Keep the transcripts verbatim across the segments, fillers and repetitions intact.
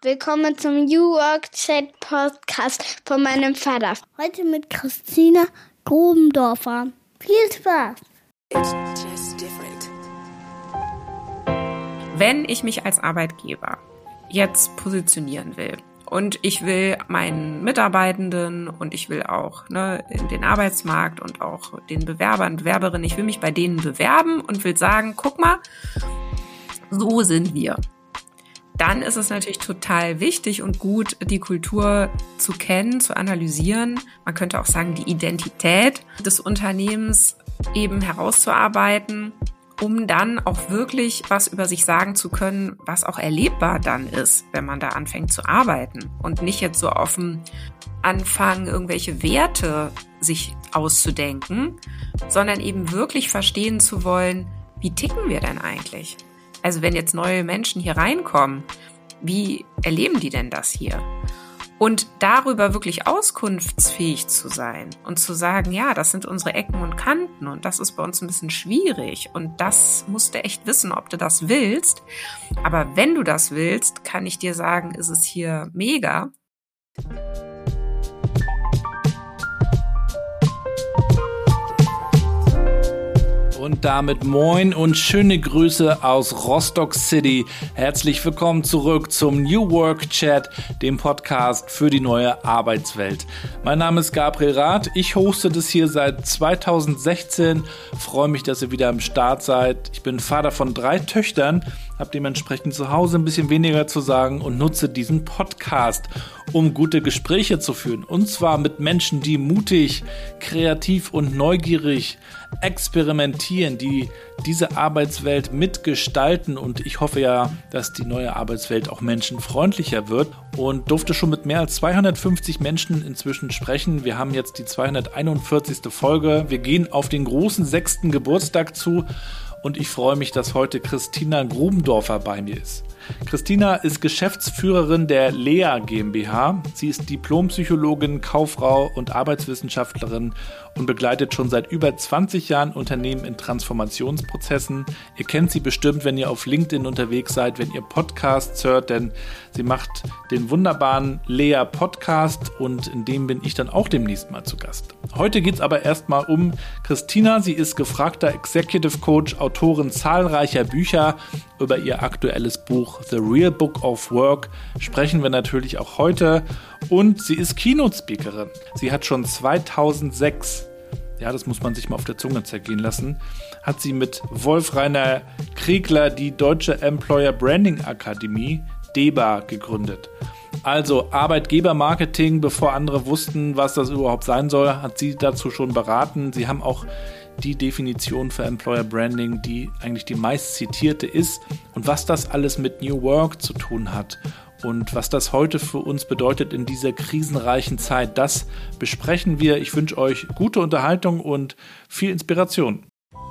Willkommen zum New Work Chat Podcast von meinem Vater. Heute mit Christina Grubendorfer. Viel Spaß! It's just different. Wenn ich mich als Arbeitgeber jetzt positionieren will und ich will meinen Mitarbeitenden und ich will auch ne, in den Arbeitsmarkt und auch den Bewerbern, Bewerberinnen, ich will mich bei denen bewerben und will sagen, guck mal, so sind wir. Dann ist es natürlich total wichtig und gut, die Kultur zu kennen, zu analysieren. Man könnte auch sagen, die Identität des Unternehmens eben herauszuarbeiten, um dann auch wirklich was über sich sagen zu können, was auch erlebbar dann ist, wenn man da anfängt zu arbeiten und nicht jetzt so auf dem Anfang irgendwelche Werte sich auszudenken, sondern eben wirklich verstehen zu wollen, wie ticken wir denn eigentlich? Also wenn jetzt neue Menschen hier reinkommen, wie erleben die denn das hier? Und darüber wirklich auskunftsfähig zu sein und zu sagen, ja, das sind unsere Ecken und Kanten und das ist bei uns ein bisschen schwierig und das musst du echt wissen, ob du das willst. Aber wenn du das willst, kann ich dir sagen, ist es hier mega. Und damit moin und schöne Grüße aus Rostock City. Herzlich willkommen zurück zum New Work Chat, dem Podcast für die neue Arbeitswelt. Mein Name ist Gabriel Rath, ich hoste das hier seit zweitausendsechzehn, freue mich, dass ihr wieder am Start seid. Ich bin Vater von drei Töchtern, habe dementsprechend zu Hause ein bisschen weniger zu sagen und nutze diesen Podcast, um gute Gespräche zu führen. Und zwar mit Menschen, die mutig, kreativ und neugierig experimentieren, die diese Arbeitswelt mitgestalten. Und ich hoffe ja, dass die neue Arbeitswelt auch menschenfreundlicher wird. Und durfte schon mit mehr als zweihundertfünfzig Menschen inzwischen sprechen. Wir haben jetzt die zweihunderteinundvierzigste Folge. Wir gehen auf den großen sechsten Geburtstag zu. Und ich freue mich, dass heute Christina Grubendorfer bei mir ist. Christina ist Geschäftsführerin der L E A GmbH. Sie ist Diplompsychologin, Kauffrau und Arbeitswissenschaftlerin und begleitet schon seit über zwanzig Jahren Unternehmen in Transformationsprozessen. Ihr kennt sie bestimmt, wenn ihr auf LinkedIn unterwegs seid, wenn ihr Podcasts hört, denn sie macht den wunderbaren L E A Podcast und in dem bin ich dann auch demnächst mal zu Gast. Heute geht es aber erstmal um Christina. Sie ist gefragter Executive Coach, Autorin zahlreicher Bücher. Über ihr aktuelles Buch The Real Book of Work sprechen wir natürlich auch heute. Und sie ist Keynote-Speakerin. Sie hat schon zweitausendsechs, ja, das muss man sich mal auf der Zunge zergehen lassen, hat sie mit Wolf-Rainer Kriegler die Deutsche Employer Branding Akademie, D E B A, gegründet. Also Arbeitgebermarketing, bevor andere wussten, was das überhaupt sein soll, hat sie dazu schon beraten. Sie haben auch die Definition für Employer Branding, die eigentlich die meist zitierte ist und was das alles mit New Work zu tun hat und was das heute für uns bedeutet in dieser krisenreichen Zeit, das besprechen wir. Ich wünsche euch gute Unterhaltung und viel Inspiration.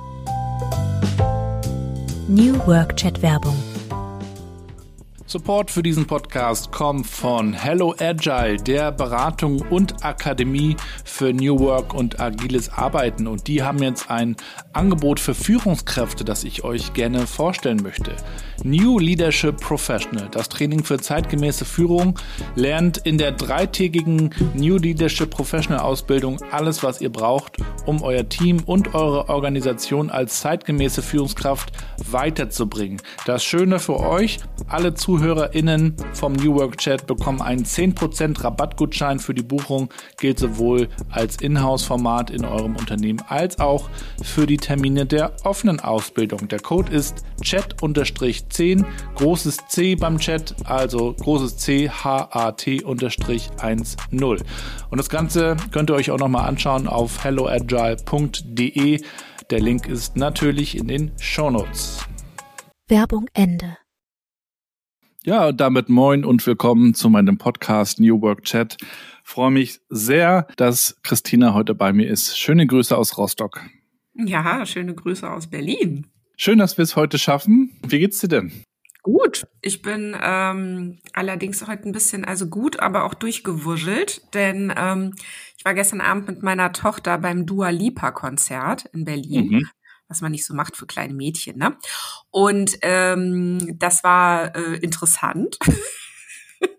New Work Chat Werbung. Support für diesen Podcast kommt von Hello Agile, der Beratung und Akademie für New Work und agiles Arbeiten. Und die haben jetzt ein Angebot für Führungskräfte, das ich euch gerne vorstellen möchte. New Leadership Professional, das Training für zeitgemäße Führung, lernt in der dreitägigen New Leadership Professional Ausbildung alles, was ihr braucht, um euer Team und eure Organisation als zeitgemäße Führungskraft weiterzubringen. Das Schöne für euch, alle ZuhörerInnen vom New Work Chat bekommen einen zehn Prozent Rabattgutschein für die Buchung, gilt sowohl als Inhouse-Format in eurem Unternehmen als auch für die Termine der offenen Ausbildung. Der Code ist chat zehn, großes C beim Chat, also großes C, H A T ten. Und das Ganze könnt ihr euch auch nochmal anschauen auf hello agile punkt de. Der Link ist natürlich in den Shownotes. Werbung Ende. Ja, und damit moin und willkommen zu meinem Podcast New Work Chat. Freue mich sehr, dass Christina heute bei mir ist. Schöne Grüße aus Rostock. Ja, schöne Grüße aus Berlin. Schön, dass wir es heute schaffen. Wie geht's dir denn? Gut, ich bin ähm, allerdings heute ein bisschen, also gut, aber auch durchgewuschelt, denn ähm, ich war gestern Abend mit meiner Tochter beim Dua Lipa Konzert in Berlin. Mhm. Was man nicht so macht für kleine Mädchen, ne? Und ähm, das war äh, interessant.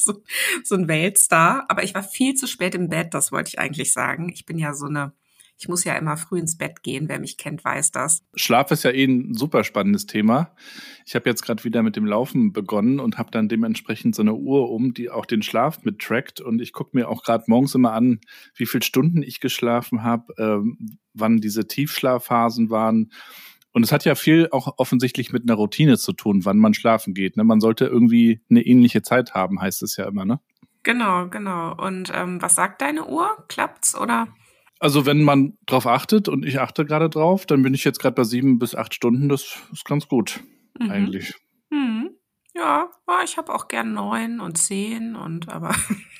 so, so ein Weltstar. Aber ich war viel zu spät im Bett, das wollte ich eigentlich sagen. Ich bin ja so eine, ich muss ja immer früh ins Bett gehen. Wer mich kennt, weiß das. Schlaf ist ja eh ein super spannendes Thema. Ich habe jetzt gerade wieder mit dem Laufen begonnen und habe dann dementsprechend so eine Uhr um, die auch den Schlaf mit trackt. Und ich gucke mir auch gerade morgens immer an, wie viele Stunden ich geschlafen habe, ähm, wann diese Tiefschlafphasen waren. Und es hat ja viel auch offensichtlich mit einer Routine zu tun, wann man schlafen geht. Ne? Man sollte irgendwie eine ähnliche Zeit haben, heißt es ja immer, ne? Genau, genau. Und ähm, was sagt deine Uhr? Klappt's oder? Also wenn man drauf achtet, und ich achte gerade drauf, dann bin ich jetzt gerade bei sieben bis acht Stunden. Das ist ganz gut, mhm. eigentlich. Mhm. Ja, ich habe auch gern neun und zehn und aber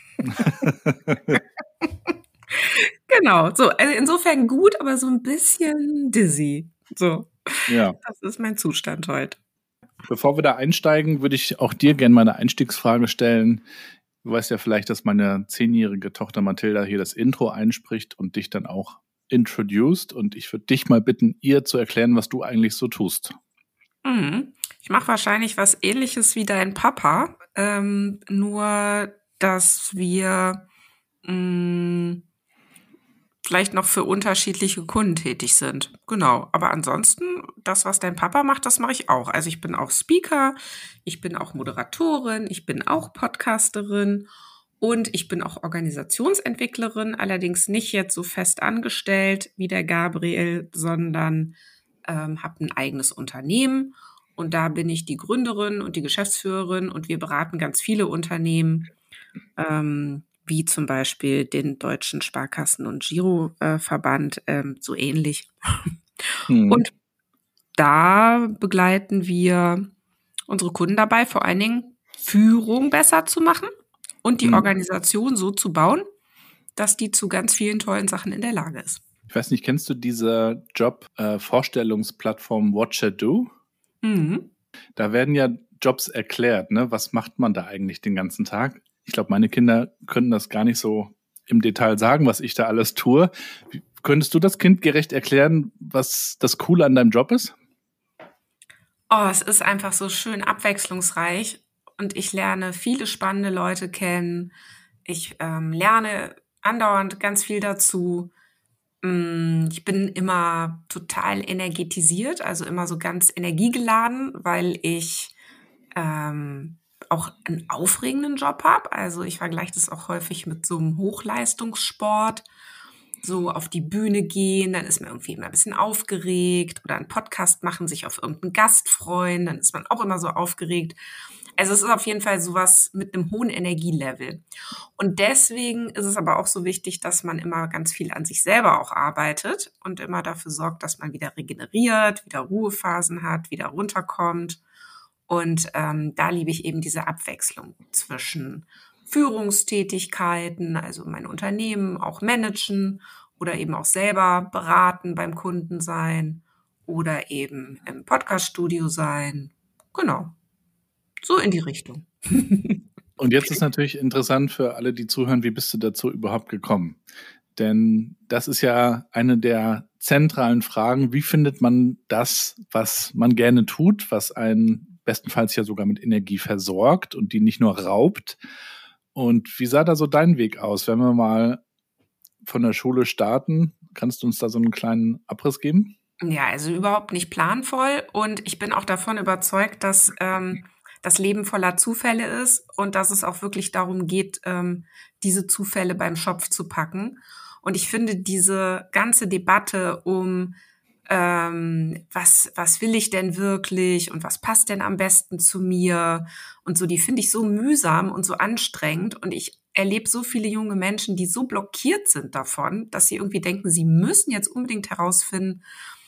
genau, so, also insofern gut, aber so ein bisschen dizzy. So, ja. Das ist mein Zustand heute. Bevor wir da einsteigen, würde ich auch dir gerne meine Einstiegsfrage stellen. Du weißt ja vielleicht, dass meine zehnjährige Tochter Mathilda hier das Intro einspricht und dich dann auch introduced. Und ich würde dich mal bitten, ihr zu erklären, was du eigentlich so tust. Mhm. Ich mache wahrscheinlich was Ähnliches wie dein Papa, ähm, nur dass wir mh, vielleicht noch für unterschiedliche Kunden tätig sind. Genau, aber ansonsten, das, was dein Papa macht, das mache ich auch. Also ich bin auch Speaker, ich bin auch Moderatorin, ich bin auch Podcasterin und ich bin auch Organisationsentwicklerin, allerdings nicht jetzt so fest angestellt wie der Gabriel, sondern ähm, habe ein eigenes Unternehmen und da bin ich die Gründerin und die Geschäftsführerin und wir beraten ganz viele Unternehmen, ähm, wie zum Beispiel den Deutschen Sparkassen- und Giroverband, ähm, so ähnlich. Hm. Und da begleiten wir unsere Kunden dabei, vor allen Dingen Führung besser zu machen und die hm. Organisation so zu bauen, dass die zu ganz vielen tollen Sachen in der Lage ist. Ich weiß nicht, kennst du diese Job-Vorstellungsplattform Watcher Do? Mhm. Da werden ja Jobs erklärt, ne? Was macht man da eigentlich den ganzen Tag? Ich glaube, meine Kinder können das gar nicht so im Detail sagen, was ich da alles tue. Wie, könntest du das kindgerecht erklären, was das Coole an deinem Job ist? Oh, es ist einfach so schön abwechslungsreich und ich lerne viele spannende Leute kennen. Ich ähm, lerne andauernd ganz viel dazu. Ich bin immer total energetisiert, also immer so ganz energiegeladen, weil ich ähm, auch einen aufregenden Job habe. Also ich vergleiche das auch häufig mit so einem Hochleistungssport. So auf die Bühne gehen, dann ist man irgendwie immer ein bisschen aufgeregt oder einen Podcast machen, sich auf irgendeinen Gast freuen, dann ist man auch immer so aufgeregt. Also es ist auf jeden Fall sowas mit einem hohen Energielevel. Und deswegen ist es aber auch so wichtig, dass man immer ganz viel an sich selber auch arbeitet und immer dafür sorgt, dass man wieder regeneriert, wieder Ruhephasen hat, wieder runterkommt. Und ähm, da liebe ich eben diese Abwechslung zwischen Führungstätigkeiten, also mein Unternehmen auch managen oder eben auch selber beraten beim Kunden sein oder eben im Podcaststudio sein. Genau. So in die Richtung. Und jetzt ist natürlich interessant für alle, die zuhören, wie bist du dazu überhaupt gekommen? Denn das ist ja eine der zentralen Fragen. Wie findet man das, was man gerne tut, was einen bestenfalls ja sogar mit Energie versorgt und die nicht nur raubt? Und wie sah da so dein Weg aus? Wenn wir mal von der Schule starten, kannst du uns da so einen kleinen Abriss geben? Ja, also überhaupt nicht planvoll. Und ich bin auch davon überzeugt, dass ähm, das Leben voller Zufälle ist und dass es auch wirklich darum geht, ähm, diese Zufälle beim Schopf zu packen. Und ich finde diese ganze Debatte um ähm, was was will ich denn wirklich und was passt denn am besten zu mir und so, die finde ich so mühsam und so anstrengend. Und ich erlebe so viele junge Menschen, die so blockiert sind davon, dass sie irgendwie denken, sie müssen jetzt unbedingt herausfinden,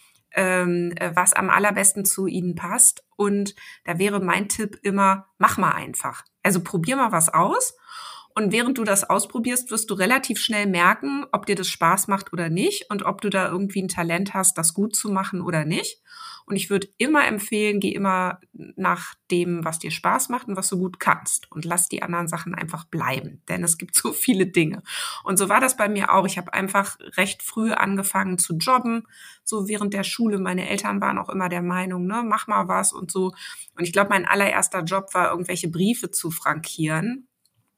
ähm, was am allerbesten zu ihnen passt. Und da wäre mein Tipp immer, mach mal einfach. Also probier mal was aus. Und während du das ausprobierst, wirst du relativ schnell merken, ob dir das Spaß macht oder nicht und ob du da irgendwie ein Talent hast, das gut zu machen oder nicht. Und ich würde immer empfehlen, geh immer nach dem, was dir Spaß macht und was du gut kannst und lass die anderen Sachen einfach bleiben, denn es gibt so viele Dinge. Und so war das bei mir auch. Ich habe einfach recht früh angefangen zu jobben, so während der Schule. Meine Eltern waren auch immer der Meinung, ne, mach mal was und so. Und ich glaube, mein allererster Job war, irgendwelche Briefe zu frankieren.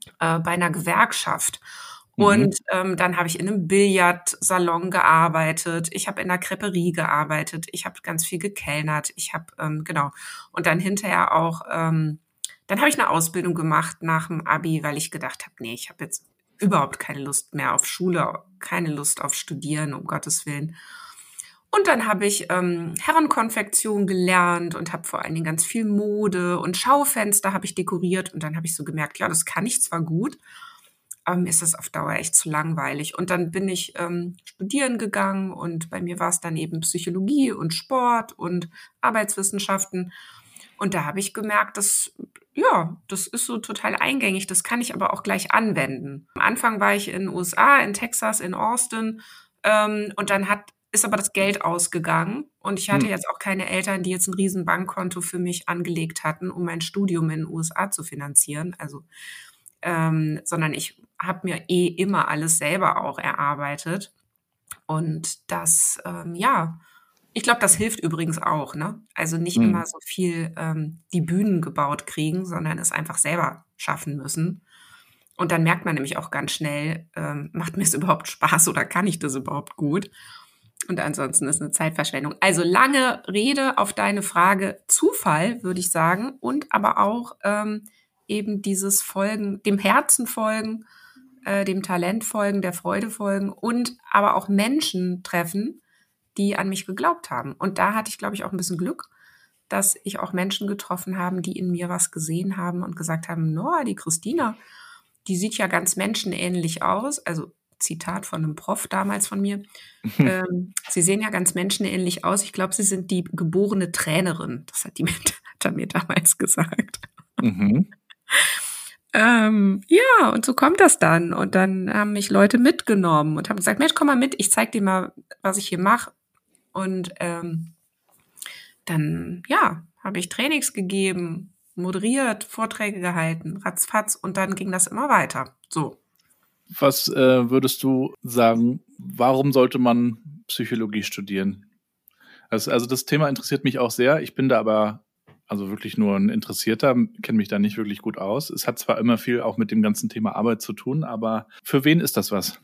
äh, bei einer Gewerkschaft. Und mhm. ähm, dann habe ich in einem Billardsalon gearbeitet, ich habe in einer Creperie gearbeitet, ich habe ganz viel gekellnert, ich habe, ähm, genau, und dann hinterher auch, ähm, dann habe ich eine Ausbildung gemacht nach dem Abi, weil ich gedacht habe, nee, ich habe jetzt überhaupt keine Lust mehr auf Schule, keine Lust auf Studieren, um Gottes Willen. Und dann habe ich ähm, Herrenkonfektion gelernt und habe vor allen Dingen ganz viel Mode und Schaufenster habe ich dekoriert. Und dann habe ich so gemerkt, ja, das kann ich zwar gut, aber mir ist das auf Dauer echt zu langweilig. Und dann bin ich ähm, studieren gegangen und bei mir war es dann eben Psychologie und Sport und Arbeitswissenschaften. Und da habe ich gemerkt, dass, ja, das ist so total eingängig, das kann ich aber auch gleich anwenden. Am Anfang war ich in den U S A, in Texas, in Austin ähm, und dann hat, ist aber das Geld ausgegangen und ich hatte hm. jetzt auch keine Eltern, die jetzt ein riesen Bankkonto für mich angelegt hatten, um mein Studium in den U S A zu finanzieren. Also Ähm, sondern ich habe mir eh immer alles selber auch erarbeitet. Und das, ähm, ja, ich glaube, das hilft übrigens auch, ne? Also nicht mhm. immer so viel ähm, die Bühnen gebaut kriegen, sondern es einfach selber schaffen müssen. Und dann merkt man nämlich auch ganz schnell, ähm, macht mir es überhaupt Spaß oder kann ich das überhaupt gut? Und ansonsten ist eine Zeitverschwendung. Also lange Rede auf deine Frage, Zufall, würde ich sagen, und aber auch ähm, eben dieses Folgen, dem Herzen folgen, äh, dem Talent folgen, der Freude folgen und aber auch Menschen treffen, die an mich geglaubt haben. Und da hatte ich, glaube ich, auch ein bisschen Glück, dass ich auch Menschen getroffen habe, die in mir was gesehen haben und gesagt haben, no, die Christina, die sieht ja ganz menschenähnlich aus. Also Zitat von einem Prof damals von mir. ähm, sie sehen ja ganz menschenähnlich aus. Ich glaube, sie sind die geborene Trainerin. Das hat, die, hat er mir damals gesagt. Mhm. Ähm, ja, und so kommt das dann. Und dann haben mich Leute mitgenommen und haben gesagt, Mensch, komm mal mit, ich zeig dir mal, was ich hier mache. Und ähm, dann, ja, habe ich Trainings gegeben, moderiert, Vorträge gehalten, ratzfatz, und dann ging das immer weiter. So. Was äh, würdest du sagen, warum sollte man Psychologie studieren? Also, also das Thema interessiert mich auch sehr. Ich bin da aber also wirklich nur ein Interessierter, kenne mich da nicht wirklich gut aus. Es hat zwar immer viel auch mit dem ganzen Thema Arbeit zu tun, aber für wen ist das was?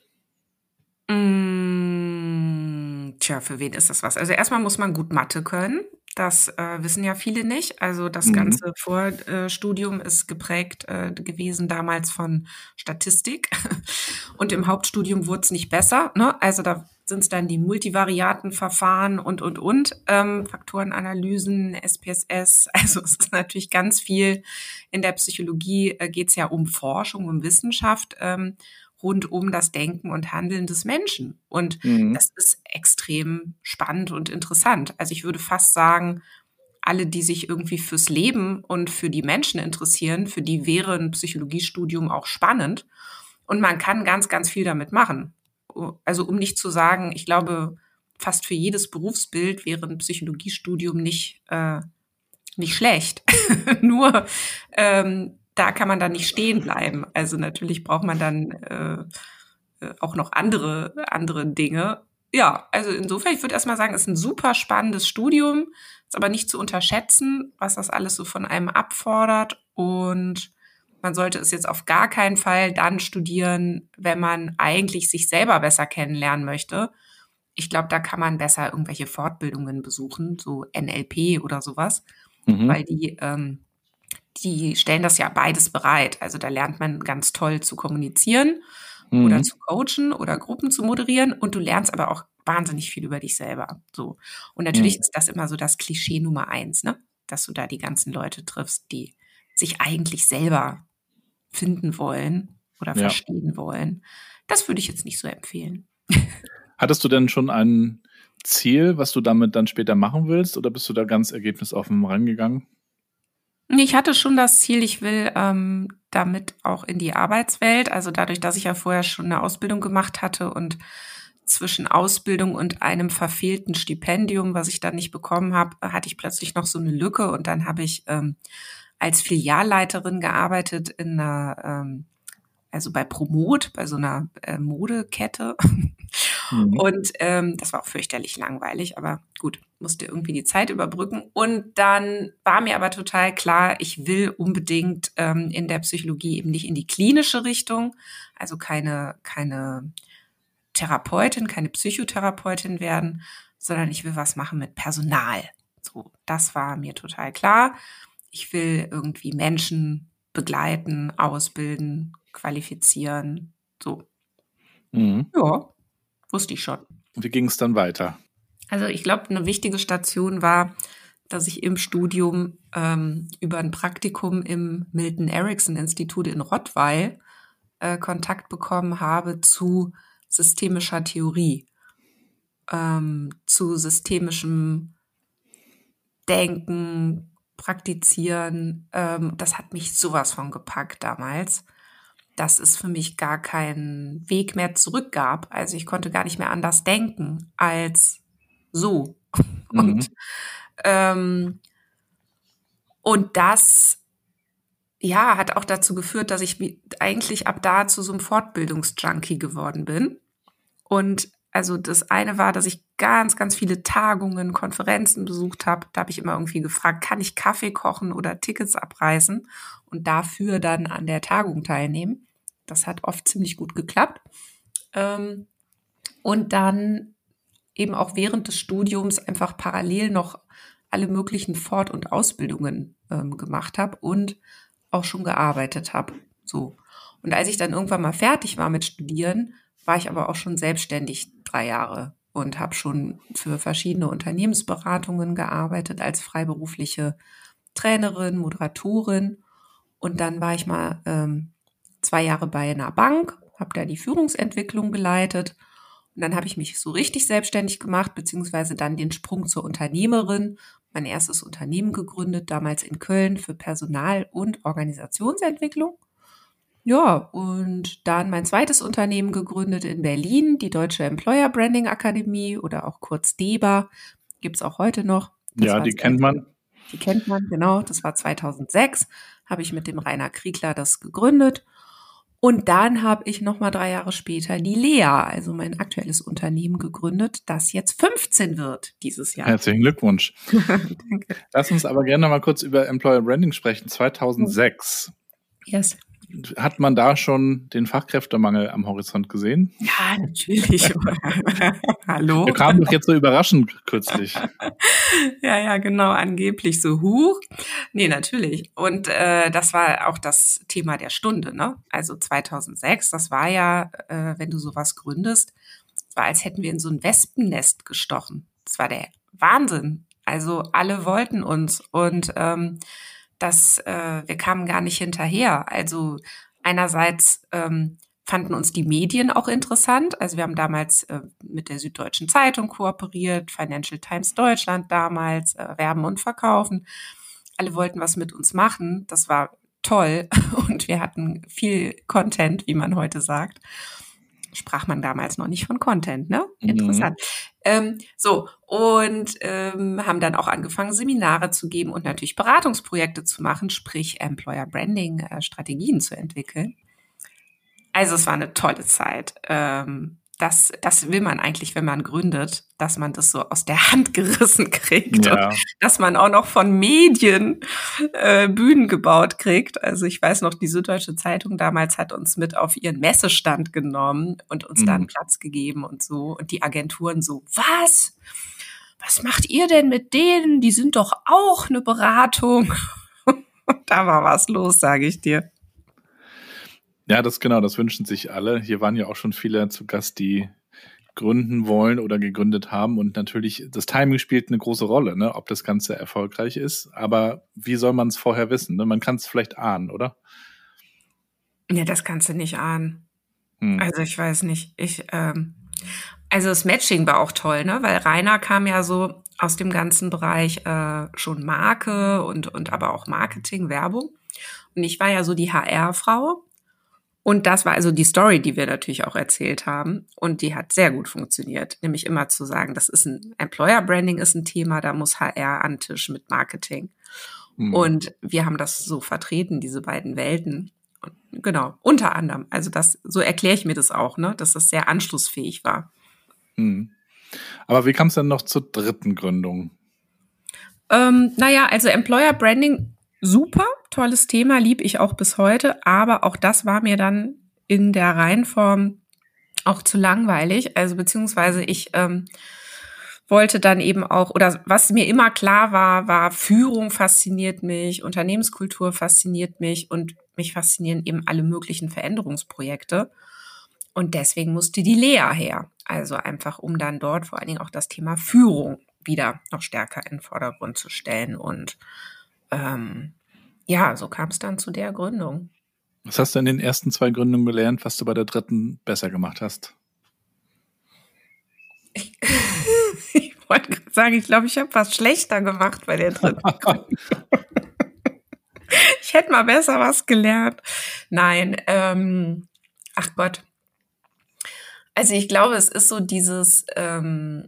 Mm, tja, für wen ist das was? Also erstmal muss man gut Mathe können. Das äh, wissen ja viele nicht. Also das mhm. ganze Vorstudium ist geprägt äh, gewesen damals von Statistik. Und im Hauptstudium wurde es nicht besser. Ne? Also da sind es dann die Multivariatenverfahren und, und, und, ähm, Faktorenanalysen, S P S S. Also es ist natürlich ganz viel. In der Psychologie äh, geht es ja um Forschung, um Wissenschaft, ähm, rund um das Denken und Handeln des Menschen. Und mhm. das ist extrem spannend und interessant. Also ich würde fast sagen, alle, die sich irgendwie fürs Leben und für die Menschen interessieren, für die wäre ein Psychologiestudium auch spannend. Und man kann ganz, ganz viel damit machen. Also um nicht zu sagen, ich glaube, fast für jedes Berufsbild wäre ein Psychologiestudium nicht, äh, nicht schlecht. Nur ähm, da kann man dann nicht stehen bleiben. Also natürlich braucht man dann äh, auch noch andere, andere Dinge. Ja, also insofern, ich würde erstmal sagen, es ist ein super spannendes Studium, ist aber nicht zu unterschätzen, was das alles so von einem abfordert. Und man sollte es jetzt auf gar keinen Fall dann studieren, wenn man eigentlich sich selber besser kennenlernen möchte. Ich glaube, da kann man besser irgendwelche Fortbildungen besuchen, so N L P oder sowas, mhm. weil die ähm, die stellen das ja beides bereit. Also da lernt man ganz toll zu kommunizieren mhm. oder zu coachen oder Gruppen zu moderieren, und du lernst aber auch wahnsinnig viel über dich selber. So. Und natürlich mhm. ist das immer so das Klischee Nummer eins, ne? Dass du da die ganzen Leute triffst, die sich eigentlich selber finden wollen oder ja. verstehen wollen. Das würde ich jetzt nicht so empfehlen. Hattest du denn schon ein Ziel, was du damit dann später machen willst, oder bist du da ganz ergebnisoffen rangegangen? Ich hatte schon das Ziel, ich will ähm, damit auch in die Arbeitswelt. Also dadurch, dass ich ja vorher schon eine Ausbildung gemacht hatte und zwischen Ausbildung und einem verfehlten Stipendium, was ich dann nicht bekommen habe, hatte ich plötzlich noch so eine Lücke. Und dann habe ich ähm, als Filialleiterin gearbeitet in einer, ähm, also bei Promot, bei so einer äh, Modekette. Mhm. Und ähm, das war auch fürchterlich langweilig, aber gut. musste irgendwie die Zeit überbrücken. Und dann war mir aber total klar, ich will unbedingt ähm, in der Psychologie eben nicht in die klinische Richtung, also keine, keine Therapeutin, keine Psychotherapeutin werden, sondern ich will was machen mit Personal. So, das war mir total klar. Ich will irgendwie Menschen begleiten, ausbilden, qualifizieren, so. Mhm. Ja, wusste ich schon. Wie ging es dann weiter? Also ich glaube, eine wichtige Station war, dass ich im Studium ähm, über ein Praktikum im Milton Erickson Institut in Rottweil äh, Kontakt bekommen habe zu systemischer Theorie, ähm, zu systemischem Denken, Praktizieren. Ähm, das hat mich sowas von gepackt damals, dass es für mich gar keinen Weg mehr zurück gab. Also ich konnte gar nicht mehr anders denken als so. Mhm. Und, ähm, und das, ja, hat auch dazu geführt, dass ich eigentlich ab da zu so einem Fortbildungsjunkie geworden bin. Und also das eine war, dass ich ganz, ganz viele Tagungen, Konferenzen besucht habe. Da habe ich immer irgendwie gefragt, kann ich Kaffee kochen oder Tickets abreißen und dafür dann an der Tagung teilnehmen. Das hat oft ziemlich gut geklappt. Ähm, und dann eben auch während des Studiums einfach parallel noch alle möglichen Fort- und Ausbildungen ähm, gemacht habe und auch schon gearbeitet habe. So. Und als ich dann irgendwann mal fertig war mit Studieren, war ich aber auch schon selbstständig drei Jahre und habe schon für verschiedene Unternehmensberatungen gearbeitet als freiberufliche Trainerin, Moderatorin. Und dann war ich mal ähm, zwei Jahre bei einer Bank, habe da die Führungsentwicklung geleitet. Und dann habe ich mich so richtig selbstständig gemacht, beziehungsweise dann den Sprung zur Unternehmerin, mein erstes Unternehmen gegründet, damals in Köln für Personal- und Organisationsentwicklung. Ja, und dann mein zweites Unternehmen gegründet in Berlin, die Deutsche Employer Branding Akademie oder auch kurz D E B A, gibt's auch heute noch. Das Ja, war die zwei- kennt man. Die kennt man, genau. Das war zweitausendsechs, habe ich mit dem Rainer Kriegler das gegründet. Und dann habe ich noch mal drei Jahre später die Lea, also mein aktuelles Unternehmen, gegründet, das jetzt fünfzehn wird dieses Jahr. Herzlichen Glückwunsch. Danke. Lass uns aber gerne noch mal kurz über Employer Branding sprechen. zweitausendsechs. Yes. Hat man da schon den Fachkräftemangel am Horizont gesehen? Ja, natürlich. Hallo? Der kam doch jetzt so überraschend kürzlich. Ja, ja, genau, angeblich so huch. Nee, natürlich. Und äh, das war auch das Thema der Stunde, ne? Also zweitausendsechs, das war ja, äh, wenn du sowas gründest, es war, als hätten wir in so ein Wespennest gestochen. Das war der Wahnsinn. Also alle wollten uns und ähm, das, äh, wir kamen gar nicht hinterher. Also einerseits ähm, fanden uns die Medien auch interessant. Also wir haben damals äh, mit der Süddeutschen Zeitung kooperiert, Financial Times Deutschland damals, äh, werben und verkaufen. Alle wollten was mit uns machen. Das war toll und wir hatten viel Content, wie man heute sagt. Sprach man damals noch nicht von Content, ne? Interessant. Mhm. Ähm, so, und ähm, haben dann auch angefangen, Seminare zu geben und natürlich Beratungsprojekte zu machen, sprich Employer Branding, äh, Strategien zu entwickeln. Also es war eine tolle Zeit. Ähm, das, das will man eigentlich, wenn man gründet, dass man das so aus der Hand gerissen kriegt Ja. und dass man auch noch von Medien äh, Bühnen gebaut kriegt. Also ich weiß noch, die Süddeutsche Zeitung damals hat uns mit auf ihren Messestand genommen und uns Mhm. dann Platz gegeben und so. Und die Agenturen so, was? Was macht ihr denn mit denen? Die sind doch auch eine Beratung. Da war was los, sage ich dir. Ja, das genau, das wünschen sich alle. Hier waren ja auch schon viele zu Gast, die gründen wollen oder gegründet haben. Und natürlich, das Timing spielt eine große Rolle, ne, ob das Ganze erfolgreich ist. Aber wie soll man es vorher wissen? Ne? Man kann es vielleicht ahnen, oder? Ja, das kannst du nicht ahnen. Hm. Also ich weiß nicht. Ich, ähm, also das Matching war auch toll, ne? Weil Rainer kam ja so aus dem ganzen Bereich äh, schon Marke und, und aber auch Marketing, Werbung. Und ich war ja so die H R-Frau. Und das war also die Story, die wir natürlich auch erzählt haben. Und die hat sehr gut funktioniert. Nämlich immer zu sagen, das ist ein Employer Branding ist ein Thema, da muss H R an den Tisch mit Marketing. Mhm. Und wir haben das so vertreten, diese beiden Welten. Und genau, unter anderem. Also das, so erkläre ich mir das auch, ne, dass das sehr anschlussfähig war. Mhm. Aber wie kam es denn noch zur dritten Gründung? Ähm, naja, also Employer Branding, super, tolles Thema, lieb ich auch bis heute, aber auch das war mir dann in der Reihenform auch zu langweilig, also beziehungsweise ich ähm, wollte dann eben auch, oder was mir immer klar war, war Führung fasziniert mich, Unternehmenskultur fasziniert mich und mich faszinieren eben alle möglichen Veränderungsprojekte. Und deswegen musste die Lea her. Also einfach, um dann dort vor allen Dingen auch das Thema Führung wieder noch stärker in den Vordergrund zu stellen. Und ähm, ja, so kam es dann zu der Gründung. Was hast du in den ersten zwei Gründungen gelernt, was du bei der dritten besser gemacht hast? Ich, ich wollte gerade sagen, ich glaube, ich habe was schlechter gemacht bei der dritten Gründung. Ich hätte mal besser was gelernt. Nein, ähm, ach Gott. Also ich glaube, es ist so dieses, ähm,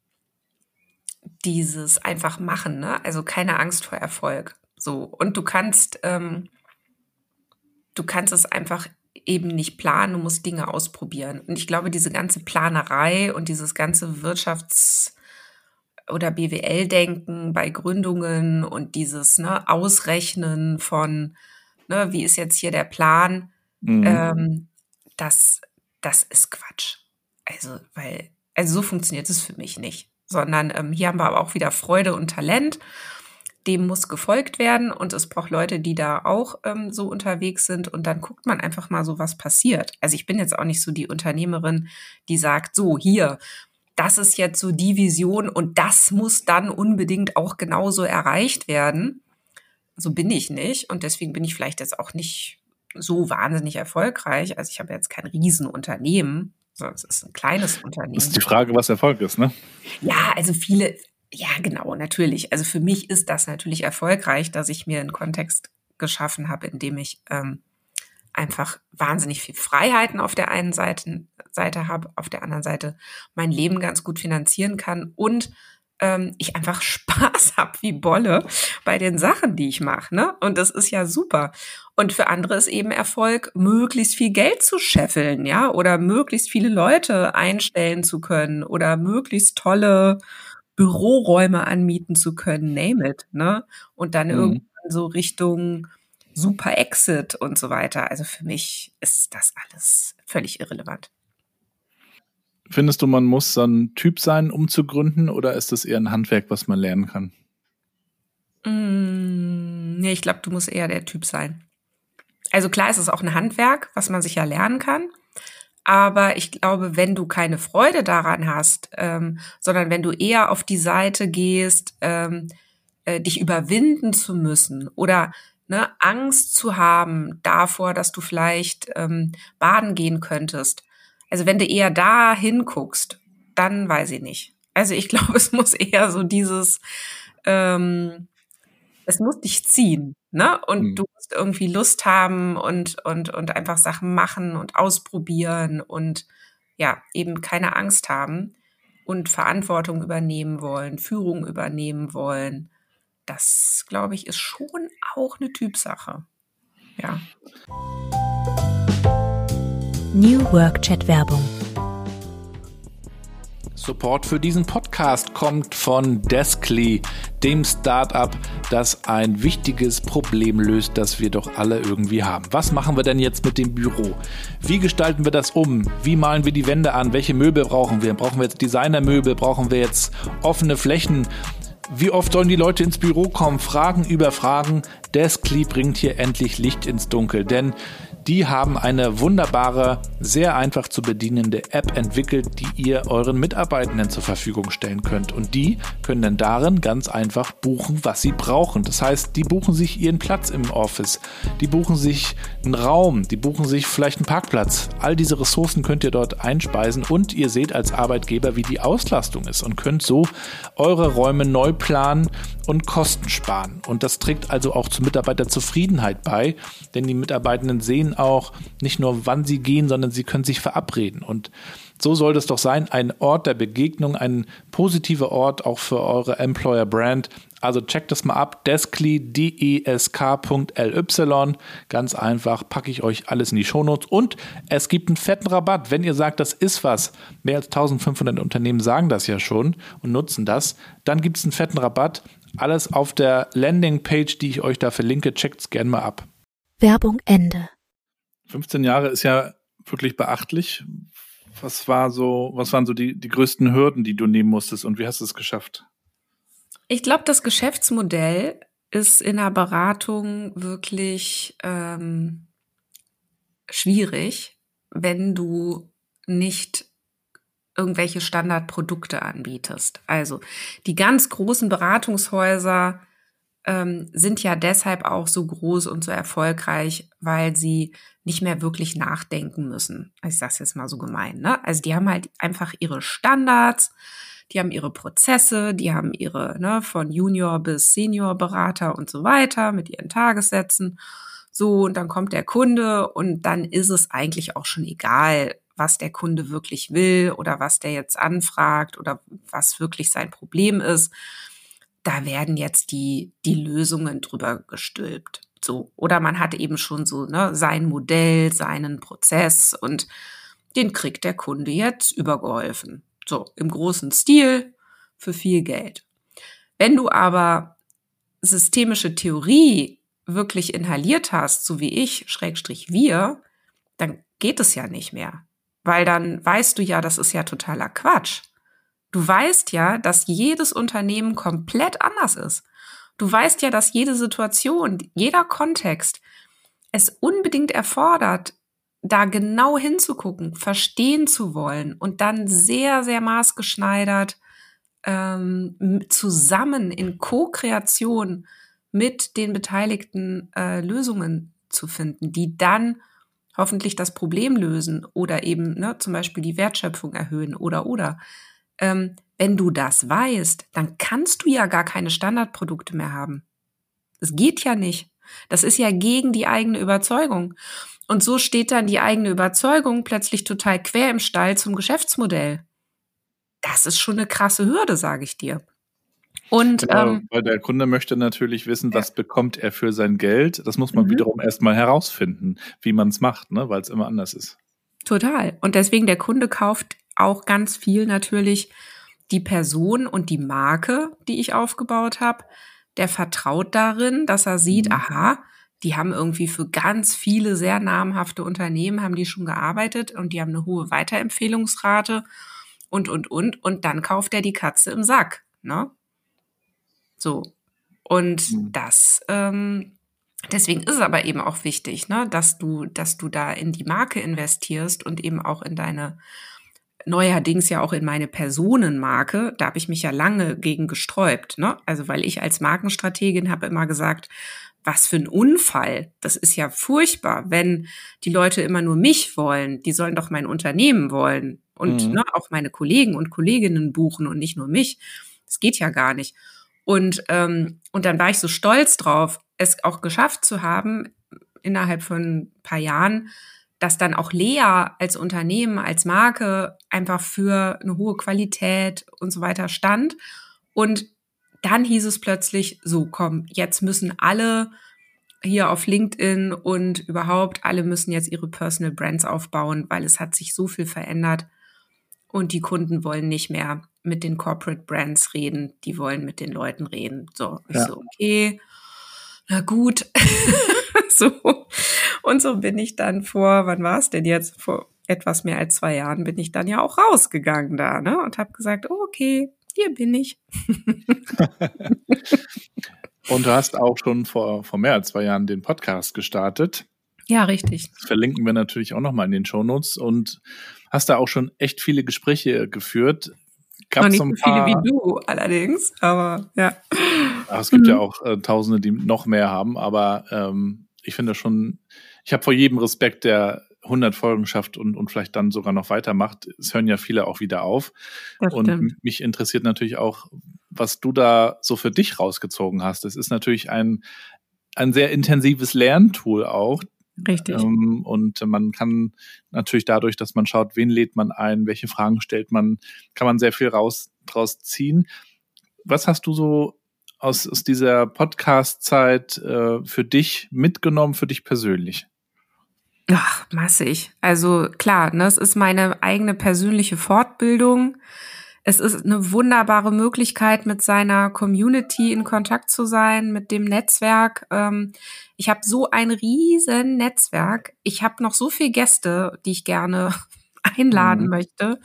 dieses einfach machen, ne? Also keine Angst vor Erfolg. So. Und du kannst, ähm, du kannst es einfach eben nicht planen, du musst Dinge ausprobieren. Und ich glaube, diese ganze Planerei und dieses ganze Wirtschafts- oder B W L-Denken bei Gründungen und dieses ne, Ausrechnen von, ne, wie ist jetzt hier der Plan, mhm. ähm, das, das ist Quatsch. Also, weil, also so funktioniert es für mich nicht. Sondern ähm, hier haben wir aber auch wieder Freude und Talent. Dem muss gefolgt werden und es braucht Leute, die da auch ähm, so unterwegs sind und dann guckt man einfach mal so, was passiert. Also ich bin jetzt auch nicht so die Unternehmerin, die sagt, so hier, das ist jetzt so die Vision und das muss dann unbedingt auch genauso erreicht werden. So bin ich nicht und deswegen bin ich vielleicht jetzt auch nicht so wahnsinnig erfolgreich. Also ich habe jetzt kein Riesenunternehmen, sondern es ist ein kleines Unternehmen. Das ist die Frage, was Erfolg ist, ne? Ja, also viele... Ja, genau, natürlich. Also für mich ist das natürlich erfolgreich, dass ich mir einen Kontext geschaffen habe, in dem ich ähm, einfach wahnsinnig viel Freiheiten auf der einen Seite, Seite habe, auf der anderen Seite mein Leben ganz gut finanzieren kann und ähm, ich einfach Spaß habe wie Bolle bei den Sachen, die ich mache, ne? Und das ist ja super. Und für andere ist eben Erfolg, möglichst viel Geld zu scheffeln, ja, oder möglichst viele Leute einstellen zu können oder möglichst tolle Büroräume anmieten zu können, name it, ne? Und dann mhm. irgendwann so Richtung Super Exit und so weiter. Also für mich ist das alles völlig irrelevant. Findest du, man muss so ein Typ sein, um zu gründen, oder ist das eher ein Handwerk, was man lernen kann? Mm, nee, ich glaube, du musst eher der Typ sein. Also klar ist es auch ein Handwerk, was man sich ja lernen kann. Aber ich glaube, wenn du keine Freude daran hast, ähm, sondern wenn du eher auf die Seite gehst, ähm, äh, dich überwinden zu müssen oder ne, Angst zu haben davor, dass du vielleicht ähm, baden gehen könntest. Also wenn du eher da hinguckst, dann weiß ich nicht. Also ich glaube, es muss eher so dieses, ähm, es muss dich ziehen, ne? Und mhm. du musst irgendwie Lust haben und, und, und einfach Sachen machen und ausprobieren und ja, eben keine Angst haben und Verantwortung übernehmen wollen, Führung übernehmen wollen. Das, glaube ich, ist schon auch eine Typsache. Ja. New Work Chat Werbung. Support für diesen Podcast kommt von Deskly, dem Startup, das ein wichtiges Problem löst, das wir doch alle irgendwie haben. Was machen wir denn jetzt mit dem Büro? Wie gestalten wir das um? Wie malen wir die Wände an? Welche Möbel brauchen wir? Brauchen wir jetzt Designermöbel? Brauchen wir jetzt offene Flächen? Wie oft sollen die Leute ins Büro kommen? Fragen über Fragen. Deskly bringt hier endlich Licht ins Dunkel, denn die haben eine wunderbare, sehr einfach zu bedienende App entwickelt, die ihr euren Mitarbeitenden zur Verfügung stellen könnt. Und die können dann darin ganz einfach buchen, was sie brauchen. Das heißt, die buchen sich ihren Platz im Office, die buchen sich einen Raum, die buchen sich vielleicht einen Parkplatz. All diese Ressourcen könnt ihr dort einspeisen und ihr seht als Arbeitgeber, wie die Auslastung ist und könnt so eure Räume neu planen und Kosten sparen. Und das trägt also auch zur Mitarbeiterzufriedenheit bei, denn die Mitarbeitenden sehen auch nicht nur, wann sie gehen, sondern sie können sich verabreden. Und so soll das doch sein, ein Ort der Begegnung, ein positiver Ort auch für eure Employer Brand, Also checkt das mal ab, deskly, D E S K Punkt L Y. Ganz einfach, packe ich euch alles in die Shownotes. Und es gibt einen fetten Rabatt, wenn ihr sagt, das ist was. Mehr als eintausendfünfhundert Unternehmen sagen das ja schon und nutzen das. Dann gibt es einen fetten Rabatt. Alles auf der Landingpage, die ich euch da verlinke. Checkt es gerne mal ab. Werbung Ende. fünfzehn Jahre ist ja wirklich beachtlich. Was war so, was waren so die, die größten Hürden, die du nehmen musstest und wie hast du es geschafft? Ich glaube, das Geschäftsmodell ist in der Beratung wirklich ähm, schwierig, wenn du nicht irgendwelche Standardprodukte anbietest. Also die ganz großen Beratungshäuser ähm, sind ja deshalb auch so groß und so erfolgreich, weil sie nicht mehr wirklich nachdenken müssen. Ich sage es jetzt mal so gemein, ne? Also die haben halt einfach ihre Standards, die haben ihre Prozesse, die haben ihre, ne, von Junior bis Senior Berater und so weiter mit ihren Tagessätzen. So, und dann kommt der Kunde und dann ist es eigentlich auch schon egal, was der Kunde wirklich will oder was der jetzt anfragt oder was wirklich sein Problem ist. Da werden jetzt die, die Lösungen drüber gestülpt. So, oder man hat eben schon so, ne, sein Modell, seinen Prozess und den kriegt der Kunde jetzt übergeholfen. So, im großen Stil, für viel Geld. Wenn du aber systemische Theorie wirklich inhaliert hast, so wie ich, Schrägstrich wir, dann geht es ja nicht mehr. Weil dann weißt du ja, das ist ja totaler Quatsch. Du weißt ja, dass jedes Unternehmen komplett anders ist. Du weißt ja, dass jede Situation, jeder Kontext es unbedingt erfordert, da genau hinzugucken, verstehen zu wollen und dann sehr, sehr maßgeschneidert ähm, zusammen in Co-Kreation mit den Beteiligten äh, Lösungen zu finden, die dann hoffentlich das Problem lösen oder eben ne, zum Beispiel die Wertschöpfung erhöhen oder oder. Ähm, wenn du das weißt, dann kannst du ja gar keine Standardprodukte mehr haben. Das geht ja nicht. Das ist ja gegen die eigene Überzeugung. Und so steht dann die eigene Überzeugung plötzlich total quer im Stall zum Geschäftsmodell. Das ist schon eine krasse Hürde, sage ich dir. Und genau, ähm, weil der Kunde möchte natürlich wissen, was ja. bekommt er für sein Geld. Das muss man mhm. wiederum erstmal herausfinden, wie man es macht, ne? Weil es immer anders ist. Total. Und deswegen der Kunde kauft auch ganz viel natürlich die Person und die Marke, die ich aufgebaut habe. Der vertraut darin, dass er sieht, mhm. aha, die haben irgendwie für ganz viele sehr namhafte Unternehmen, haben die schon gearbeitet und die haben eine hohe Weiterempfehlungsrate und, und, und. Und dann kauft er die Katze im Sack, ne? So. Und mhm. das, ähm, deswegen ist es aber eben auch wichtig, ne, dass du, dass du da in die Marke investierst und eben auch in deine, neuerdings ja auch in meine Personenmarke. Da habe ich mich ja lange gegen gesträubt, ne? Also weil ich als Markenstrategin habe immer gesagt, was für ein Unfall. Das ist ja furchtbar, wenn die Leute immer nur mich wollen. Die sollen doch mein Unternehmen wollen und mhm. ne, auch meine Kollegen und Kolleginnen buchen und nicht nur mich. Das geht ja gar nicht. Und ähm, und dann war ich so stolz drauf, es auch geschafft zu haben, innerhalb von ein paar Jahren, dass dann auch Lea als Unternehmen, als Marke einfach für eine hohe Qualität und so weiter stand. Und dann hieß es plötzlich, so komm, jetzt müssen alle hier auf LinkedIn und überhaupt, alle müssen jetzt ihre Personal Brands aufbauen, weil es hat sich so viel verändert. Und die Kunden wollen nicht mehr mit den Corporate Brands reden, die wollen mit den Leuten reden. So, ich ja. so, okay, na gut. So. Und so bin ich dann vor, wann war es denn jetzt? Vor etwas mehr als zwei Jahren bin ich dann ja auch rausgegangen da, ne? Und habe gesagt, oh, okay, hier bin ich. Und du hast auch schon vor, vor mehr als zwei Jahren den Podcast gestartet. Ja, richtig. Das verlinken wir natürlich auch nochmal in den Shownotes und hast da auch schon echt viele Gespräche geführt. Gab's noch nicht so ein paar, viele wie du allerdings, aber ja. Ach, es gibt mhm. ja auch äh, Tausende, die noch mehr haben, aber ähm, ich finde schon, ich habe vor jedem Respekt, der hundert Folgen schafft und, und vielleicht dann sogar noch weitermacht. Es hören ja viele auch wieder auf. Das und stimmt. Mich interessiert natürlich auch, was du da so für dich rausgezogen hast. Es ist natürlich ein, ein sehr intensives Lerntool auch. Richtig. Ähm, und man kann natürlich dadurch, dass man schaut, wen lädt man ein, welche Fragen stellt man, kann man sehr viel raus, draus ziehen. Was hast du so aus, aus dieser Podcast-Zeit äh, für dich mitgenommen, für dich persönlich? Ach, massig. Also klar, ne, es ist meine eigene persönliche Fortbildung. Es ist eine wunderbare Möglichkeit, mit seiner Community in Kontakt zu sein, mit dem Netzwerk. Ähm, ich habe so ein riesen Netzwerk. Ich habe noch so viele Gäste, die ich gerne einladen mhm. möchte.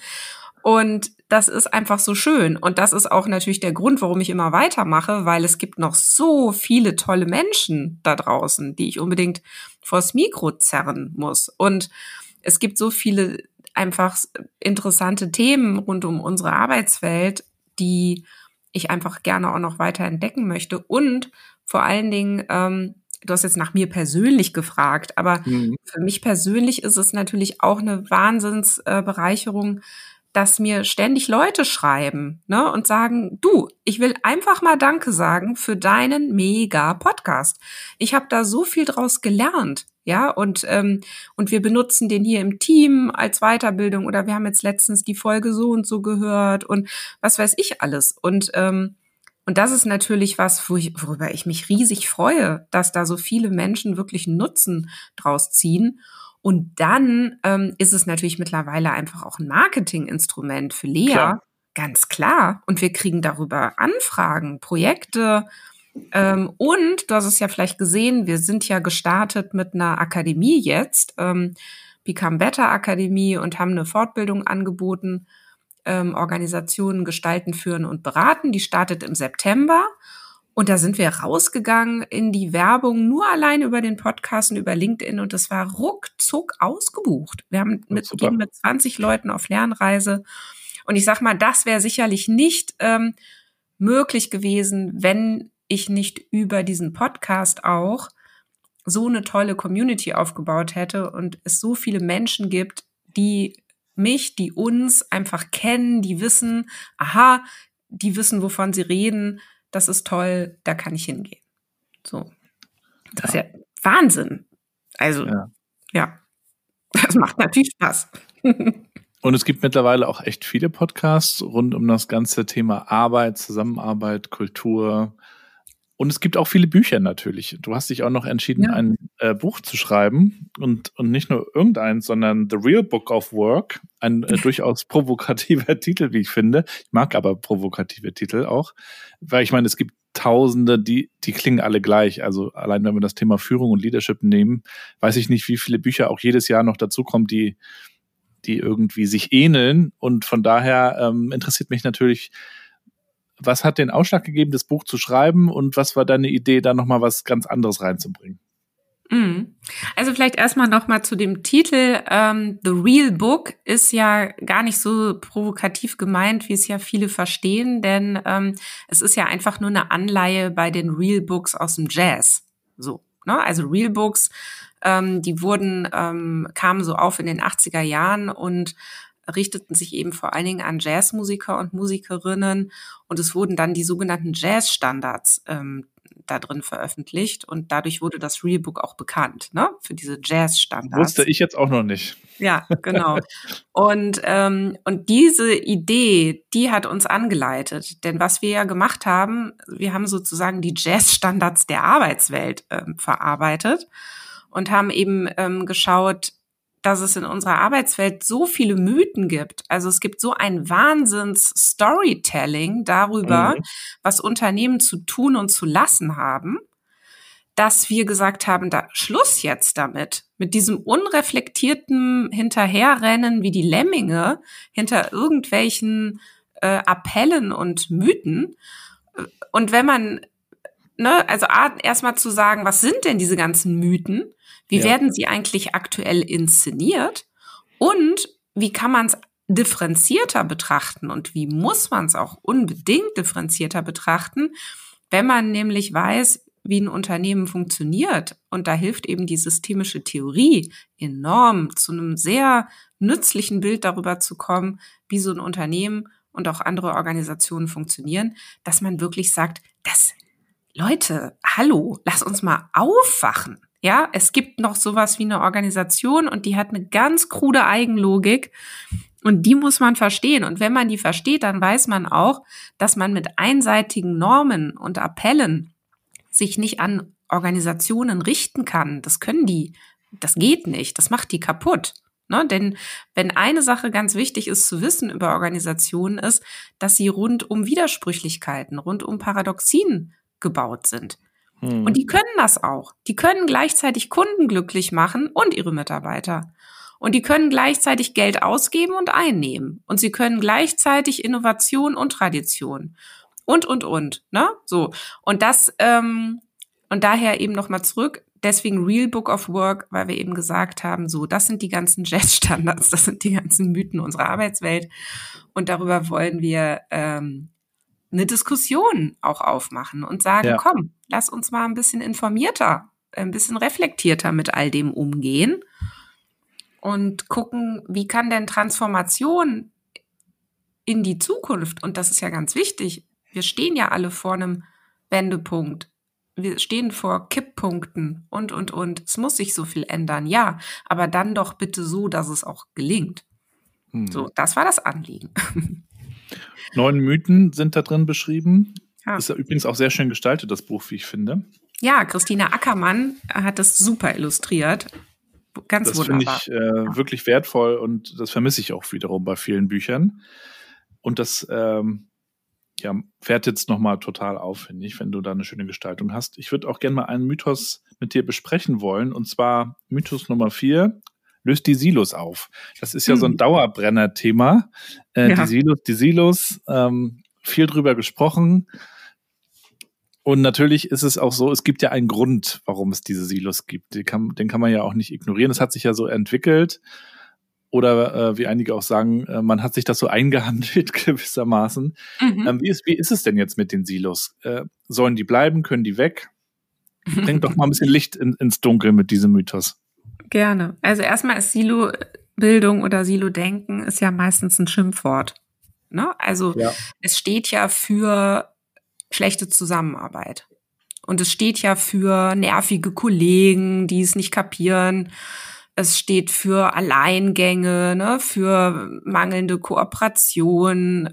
Und das ist einfach so schön. Und das ist auch natürlich der Grund, warum ich immer weitermache, weil es gibt noch so viele tolle Menschen da draußen, die ich unbedingt vors Mikro zerren muss. Und es gibt so viele einfach interessante Themen rund um unsere Arbeitswelt, die ich einfach gerne auch noch weiter entdecken möchte. Und vor allen Dingen, ähm, du hast jetzt nach mir persönlich gefragt, aber mhm. für mich persönlich ist es natürlich auch eine Wahnsinnsbereicherung, äh, dass mir ständig Leute schreiben, ne, und sagen, du, ich will einfach mal Danke sagen für deinen mega Podcast. Ich habe da so viel draus gelernt, ja, und ähm, und wir benutzen den hier im Team als Weiterbildung oder wir haben jetzt letztens die Folge so und so gehört und was weiß ich alles. Und ähm, und das ist natürlich was, wo ich, worüber ich mich riesig freue, dass da so viele Menschen wirklich Nutzen draus ziehen. Und dann ähm, ist es natürlich mittlerweile einfach auch ein Marketinginstrument für Lea, klar. Ganz klar. Und wir kriegen darüber Anfragen, Projekte. Ähm, und du hast es ja vielleicht gesehen, wir sind ja gestartet mit einer Akademie jetzt, ähm, Become Better Akademie, und haben eine Fortbildung angeboten, ähm, Organisationen gestalten, führen und beraten. Die startet im September. Und da sind wir rausgegangen in die Werbung, nur allein über den Podcast und über LinkedIn. Und das war ruckzuck ausgebucht. Wir haben mit, gehen mit zwanzig Leuten auf Lernreise. Und ich sag mal, das wäre sicherlich nicht ähm, möglich gewesen, wenn ich nicht über diesen Podcast auch so eine tolle Community aufgebaut hätte und es so viele Menschen gibt, die mich, die uns einfach kennen, die wissen, aha, die wissen, wovon sie reden. Das ist toll, da kann ich hingehen. So. Das ja. ist ja Wahnsinn. Also, ja. ja, das macht natürlich Spaß. Und es gibt mittlerweile auch echt viele Podcasts rund um das ganze Thema Arbeit, Zusammenarbeit, Kultur. Und es gibt auch viele Bücher natürlich. Du hast dich auch noch entschieden, ja. ein äh, Buch zu schreiben. Und, und nicht nur irgendeins, sondern The Real Book of Work. Ein äh, durchaus provokativer Titel, wie ich finde. Ich mag aber provokative Titel auch. Weil ich meine, es gibt Tausende, die, die klingen alle gleich. Also allein wenn wir das Thema Führung und Leadership nehmen, weiß ich nicht, wie viele Bücher auch jedes Jahr noch dazukommen, die, die irgendwie sich ähneln. Und von daher ähm, interessiert mich natürlich, was hat den Ausschlag gegeben, das Buch zu schreiben, und was war deine Idee, da nochmal was ganz anderes reinzubringen? Also vielleicht erstmal nochmal zu dem Titel. Ähm, The Real Book ist ja gar nicht so provokativ gemeint, wie es ja viele verstehen, denn ähm, es ist ja einfach nur eine Anleihe bei den Real Books aus dem Jazz. So, ne? Also Real Books, ähm, die wurden, ähm, kamen so auf in den achtziger Jahren und richteten sich eben vor allen Dingen an Jazzmusiker und Musikerinnen, und es wurden dann die sogenannten Jazzstandards ähm, da drin veröffentlicht, und dadurch wurde das Real Book auch bekannt, ne, für diese Jazzstandards. Wusste ich jetzt auch noch nicht. Ja, genau. und ähm, und diese Idee, die hat uns angeleitet, denn was wir ja gemacht haben, wir haben sozusagen die Jazzstandards der Arbeitswelt ähm, verarbeitet und haben eben ähm, geschaut, dass es in unserer Arbeitswelt so viele Mythen gibt. Also es gibt so ein Wahnsinns-Storytelling darüber, mhm. was Unternehmen zu tun und zu lassen haben, dass wir gesagt haben, da Schluss jetzt damit, mit diesem unreflektierten Hinterherrennen wie die Lemminge hinter irgendwelchen äh, Appellen und Mythen. Und wenn man, ne, also erstmal zu sagen, was sind denn diese ganzen Mythen? Wie ja. werden sie eigentlich aktuell inszeniert? Und wie kann man es differenzierter betrachten? Und wie muss man es auch unbedingt differenzierter betrachten, wenn man nämlich weiß, wie ein Unternehmen funktioniert? Und da hilft eben die systemische Theorie enorm, zu einem sehr nützlichen Bild darüber zu kommen, wie so ein Unternehmen und auch andere Organisationen funktionieren, dass man wirklich sagt, das, Leute, hallo, lass uns mal aufwachen. Ja, es gibt noch sowas wie eine Organisation, und die hat eine ganz krude Eigenlogik. Und die muss man verstehen. Und wenn man die versteht, dann weiß man auch, dass man mit einseitigen Normen und Appellen sich nicht an Organisationen richten kann. Das können die, das geht nicht, das macht die kaputt. Ne? Denn wenn eine Sache ganz wichtig ist zu wissen über Organisationen, ist, dass sie rund um Widersprüchlichkeiten, rund um Paradoxien gebaut sind. Hm. Und die können das auch. Die können gleichzeitig Kunden glücklich machen und ihre Mitarbeiter. Und die können gleichzeitig Geld ausgeben und einnehmen. Und sie können gleichzeitig Innovation und Tradition. Und, und, und. Ne? So. Und das, ähm, und daher eben nochmal zurück, deswegen Real Book of Work, weil wir eben gesagt haben, so, das sind die ganzen Jazz-Standards, das sind die ganzen Mythen unserer Arbeitswelt. Und darüber wollen wir ähm, eine Diskussion auch aufmachen und sagen, ja. komm, lass uns mal ein bisschen informierter, ein bisschen reflektierter mit all dem umgehen und gucken, wie kann denn Transformation in die Zukunft, und das ist ja ganz wichtig, wir stehen ja alle vor einem Wendepunkt, wir stehen vor Kipppunkten und, und, und. Es muss sich so viel ändern, ja. Aber dann doch bitte so, dass es auch gelingt. Hm. So, das war das Anliegen. Neun Mythen sind da drin beschrieben. Ja. Ist ja übrigens auch sehr schön gestaltet, das Buch, wie ich finde. Ja, Christina Ackermann hat das super illustriert. Ganz das wunderbar. Das finde ich äh, wirklich wertvoll und das vermisse ich auch wiederum bei vielen Büchern. Und das ähm, ja, fährt jetzt nochmal total auf, finde ich, wenn du da eine schöne Gestaltung hast. Ich würde auch gerne mal einen Mythos mit dir besprechen wollen, und zwar Mythos Nummer vier, löst die Silos auf. Das ist ja hm. so ein Dauerbrenner-Thema. Äh, ja. Die Silos, die Silos, ähm, viel drüber gesprochen. Und natürlich ist es auch so, es gibt ja einen Grund, warum es diese Silos gibt. Den kann, den kann man ja auch nicht ignorieren. Das hat sich ja so entwickelt. Oder äh, wie einige auch sagen, äh, man hat sich das so eingehandelt gewissermaßen. Mhm. Ähm, wie, ist, wie ist es denn jetzt mit den Silos? Äh, sollen die bleiben? Können die weg? Bringt doch mal ein bisschen Licht in, ins Dunkel mit diesem Mythos. Gerne. Also erstmal ist Silo-Bildung oder Silo-Denken ist ja meistens ein Schimpfwort. Ne? Also ja. Es steht ja für schlechte Zusammenarbeit. Und es steht ja für nervige Kollegen, die es nicht kapieren. Es steht für Alleingänge, ne, für mangelnde Kooperation,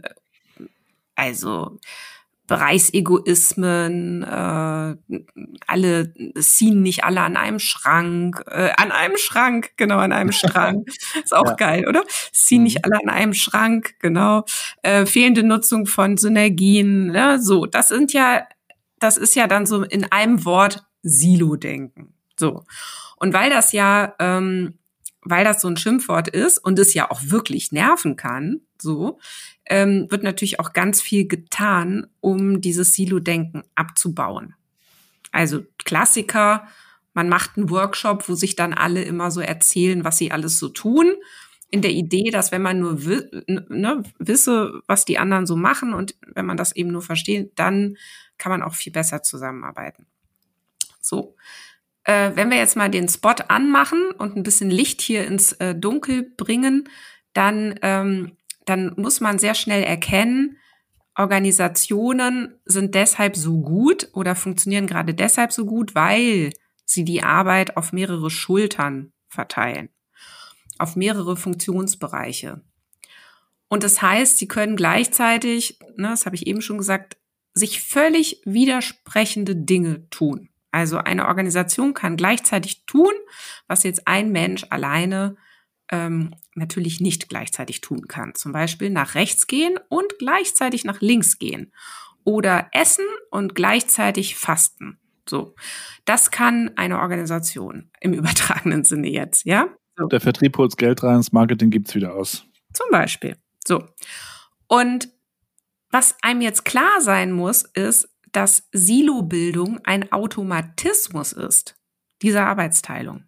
also Bereichsegoismen, äh, alle, es ziehen nicht alle an einem Schrank, äh, an einem Schrank, genau, an einem Strang. Ist auch ja. geil, oder? Es ziehen nicht alle an einem Schrank, genau. Äh, fehlende Nutzung von Synergien, ne, so. Das sind ja, das ist ja dann so in einem Wort Silo-Denken. So. Und weil das ja, ähm, weil das so ein Schimpfwort ist und es ja auch wirklich nerven kann, so, ähm, wird natürlich auch ganz viel getan, um dieses Silo-Denken abzubauen. Also Klassiker, man macht einen Workshop, wo sich dann alle immer so erzählen, was sie alles so tun, in der Idee, dass wenn man nur wi- ne, wisse, was die anderen so machen und wenn man das eben nur versteht, dann kann man auch viel besser zusammenarbeiten. So. Wenn wir jetzt mal den Spot anmachen und ein bisschen Licht hier ins äh, Dunkel bringen, dann, ähm, dann muss man sehr schnell erkennen, Organisationen sind deshalb so gut oder funktionieren gerade deshalb so gut, weil sie die Arbeit auf mehrere Schultern verteilen, auf mehrere Funktionsbereiche. Und das heißt, sie können gleichzeitig, ne, das habe ich eben schon gesagt, sich völlig widersprechende Dinge tun. Also eine Organisation kann gleichzeitig tun, was jetzt ein Mensch alleine ähm, natürlich nicht gleichzeitig tun kann. Zum Beispiel nach rechts gehen und gleichzeitig nach links gehen. Oder essen und gleichzeitig fasten. So, das kann eine Organisation im übertragenen Sinne jetzt, ja? So. Der Vertrieb holt Geld rein, das Marketing gibt's wieder aus. Zum Beispiel. So. Und was einem jetzt klar sein muss, ist, dass Silobildung ein Automatismus ist, dieser Arbeitsteilung.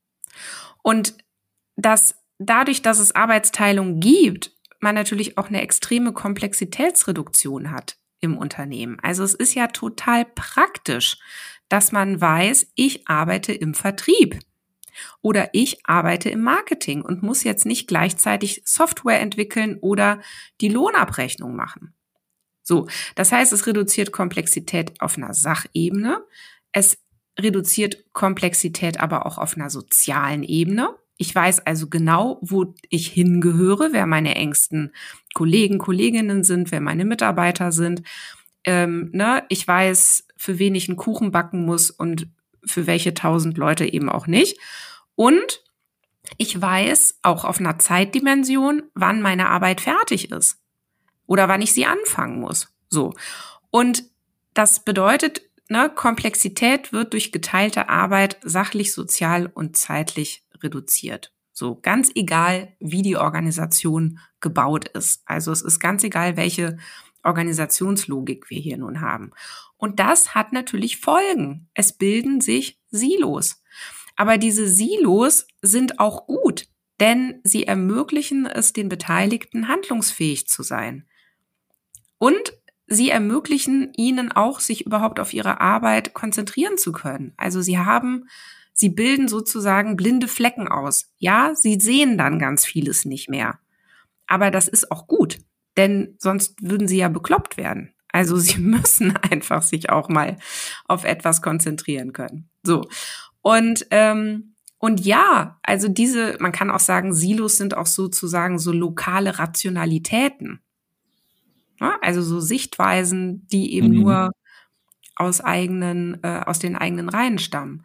Und dass dadurch, dass es Arbeitsteilung gibt, man natürlich auch eine extreme Komplexitätsreduktion hat im Unternehmen. Also es ist ja total praktisch, dass man weiß, ich arbeite im Vertrieb oder ich arbeite im Marketing und muss jetzt nicht gleichzeitig Software entwickeln oder die Lohnabrechnung machen. So, das heißt, es reduziert Komplexität auf einer Sachebene. Es reduziert Komplexität aber auch auf einer sozialen Ebene. Ich weiß also genau, wo ich hingehöre, wer meine engsten Kollegen, Kolleginnen sind, wer meine Mitarbeiter sind. Ähm, ne? Ich weiß, für wen ich einen Kuchen backen muss und für welche tausend Leute eben auch nicht. Und ich weiß auch auf einer Zeitdimension, wann meine Arbeit fertig ist oder wann ich sie anfangen muss. So. Und das bedeutet, ne, Komplexität wird durch geteilte Arbeit sachlich, sozial und zeitlich reduziert. So, ganz egal, wie die Organisation gebaut ist. Also es ist ganz egal, welche Organisationslogik wir hier nun haben. Und das hat natürlich Folgen. Es bilden sich Silos. Aber diese Silos sind auch gut, denn sie ermöglichen es den Beteiligten, handlungsfähig zu sein. Und sie ermöglichen ihnen auch, sich überhaupt auf ihre Arbeit konzentrieren zu können. Also sie haben, sie bilden sozusagen blinde Flecken aus. Ja, sie sehen dann ganz vieles nicht mehr. Aber das ist auch gut, denn sonst würden sie ja bekloppt werden. Also sie müssen einfach sich auch mal auf etwas konzentrieren können. So. Und, ähm, und ja, also diese, man kann auch sagen, Silos sind auch sozusagen so lokale Rationalitäten. Ja, also so Sichtweisen, die eben mhm. nur aus eigenen, äh, aus den eigenen Reihen stammen.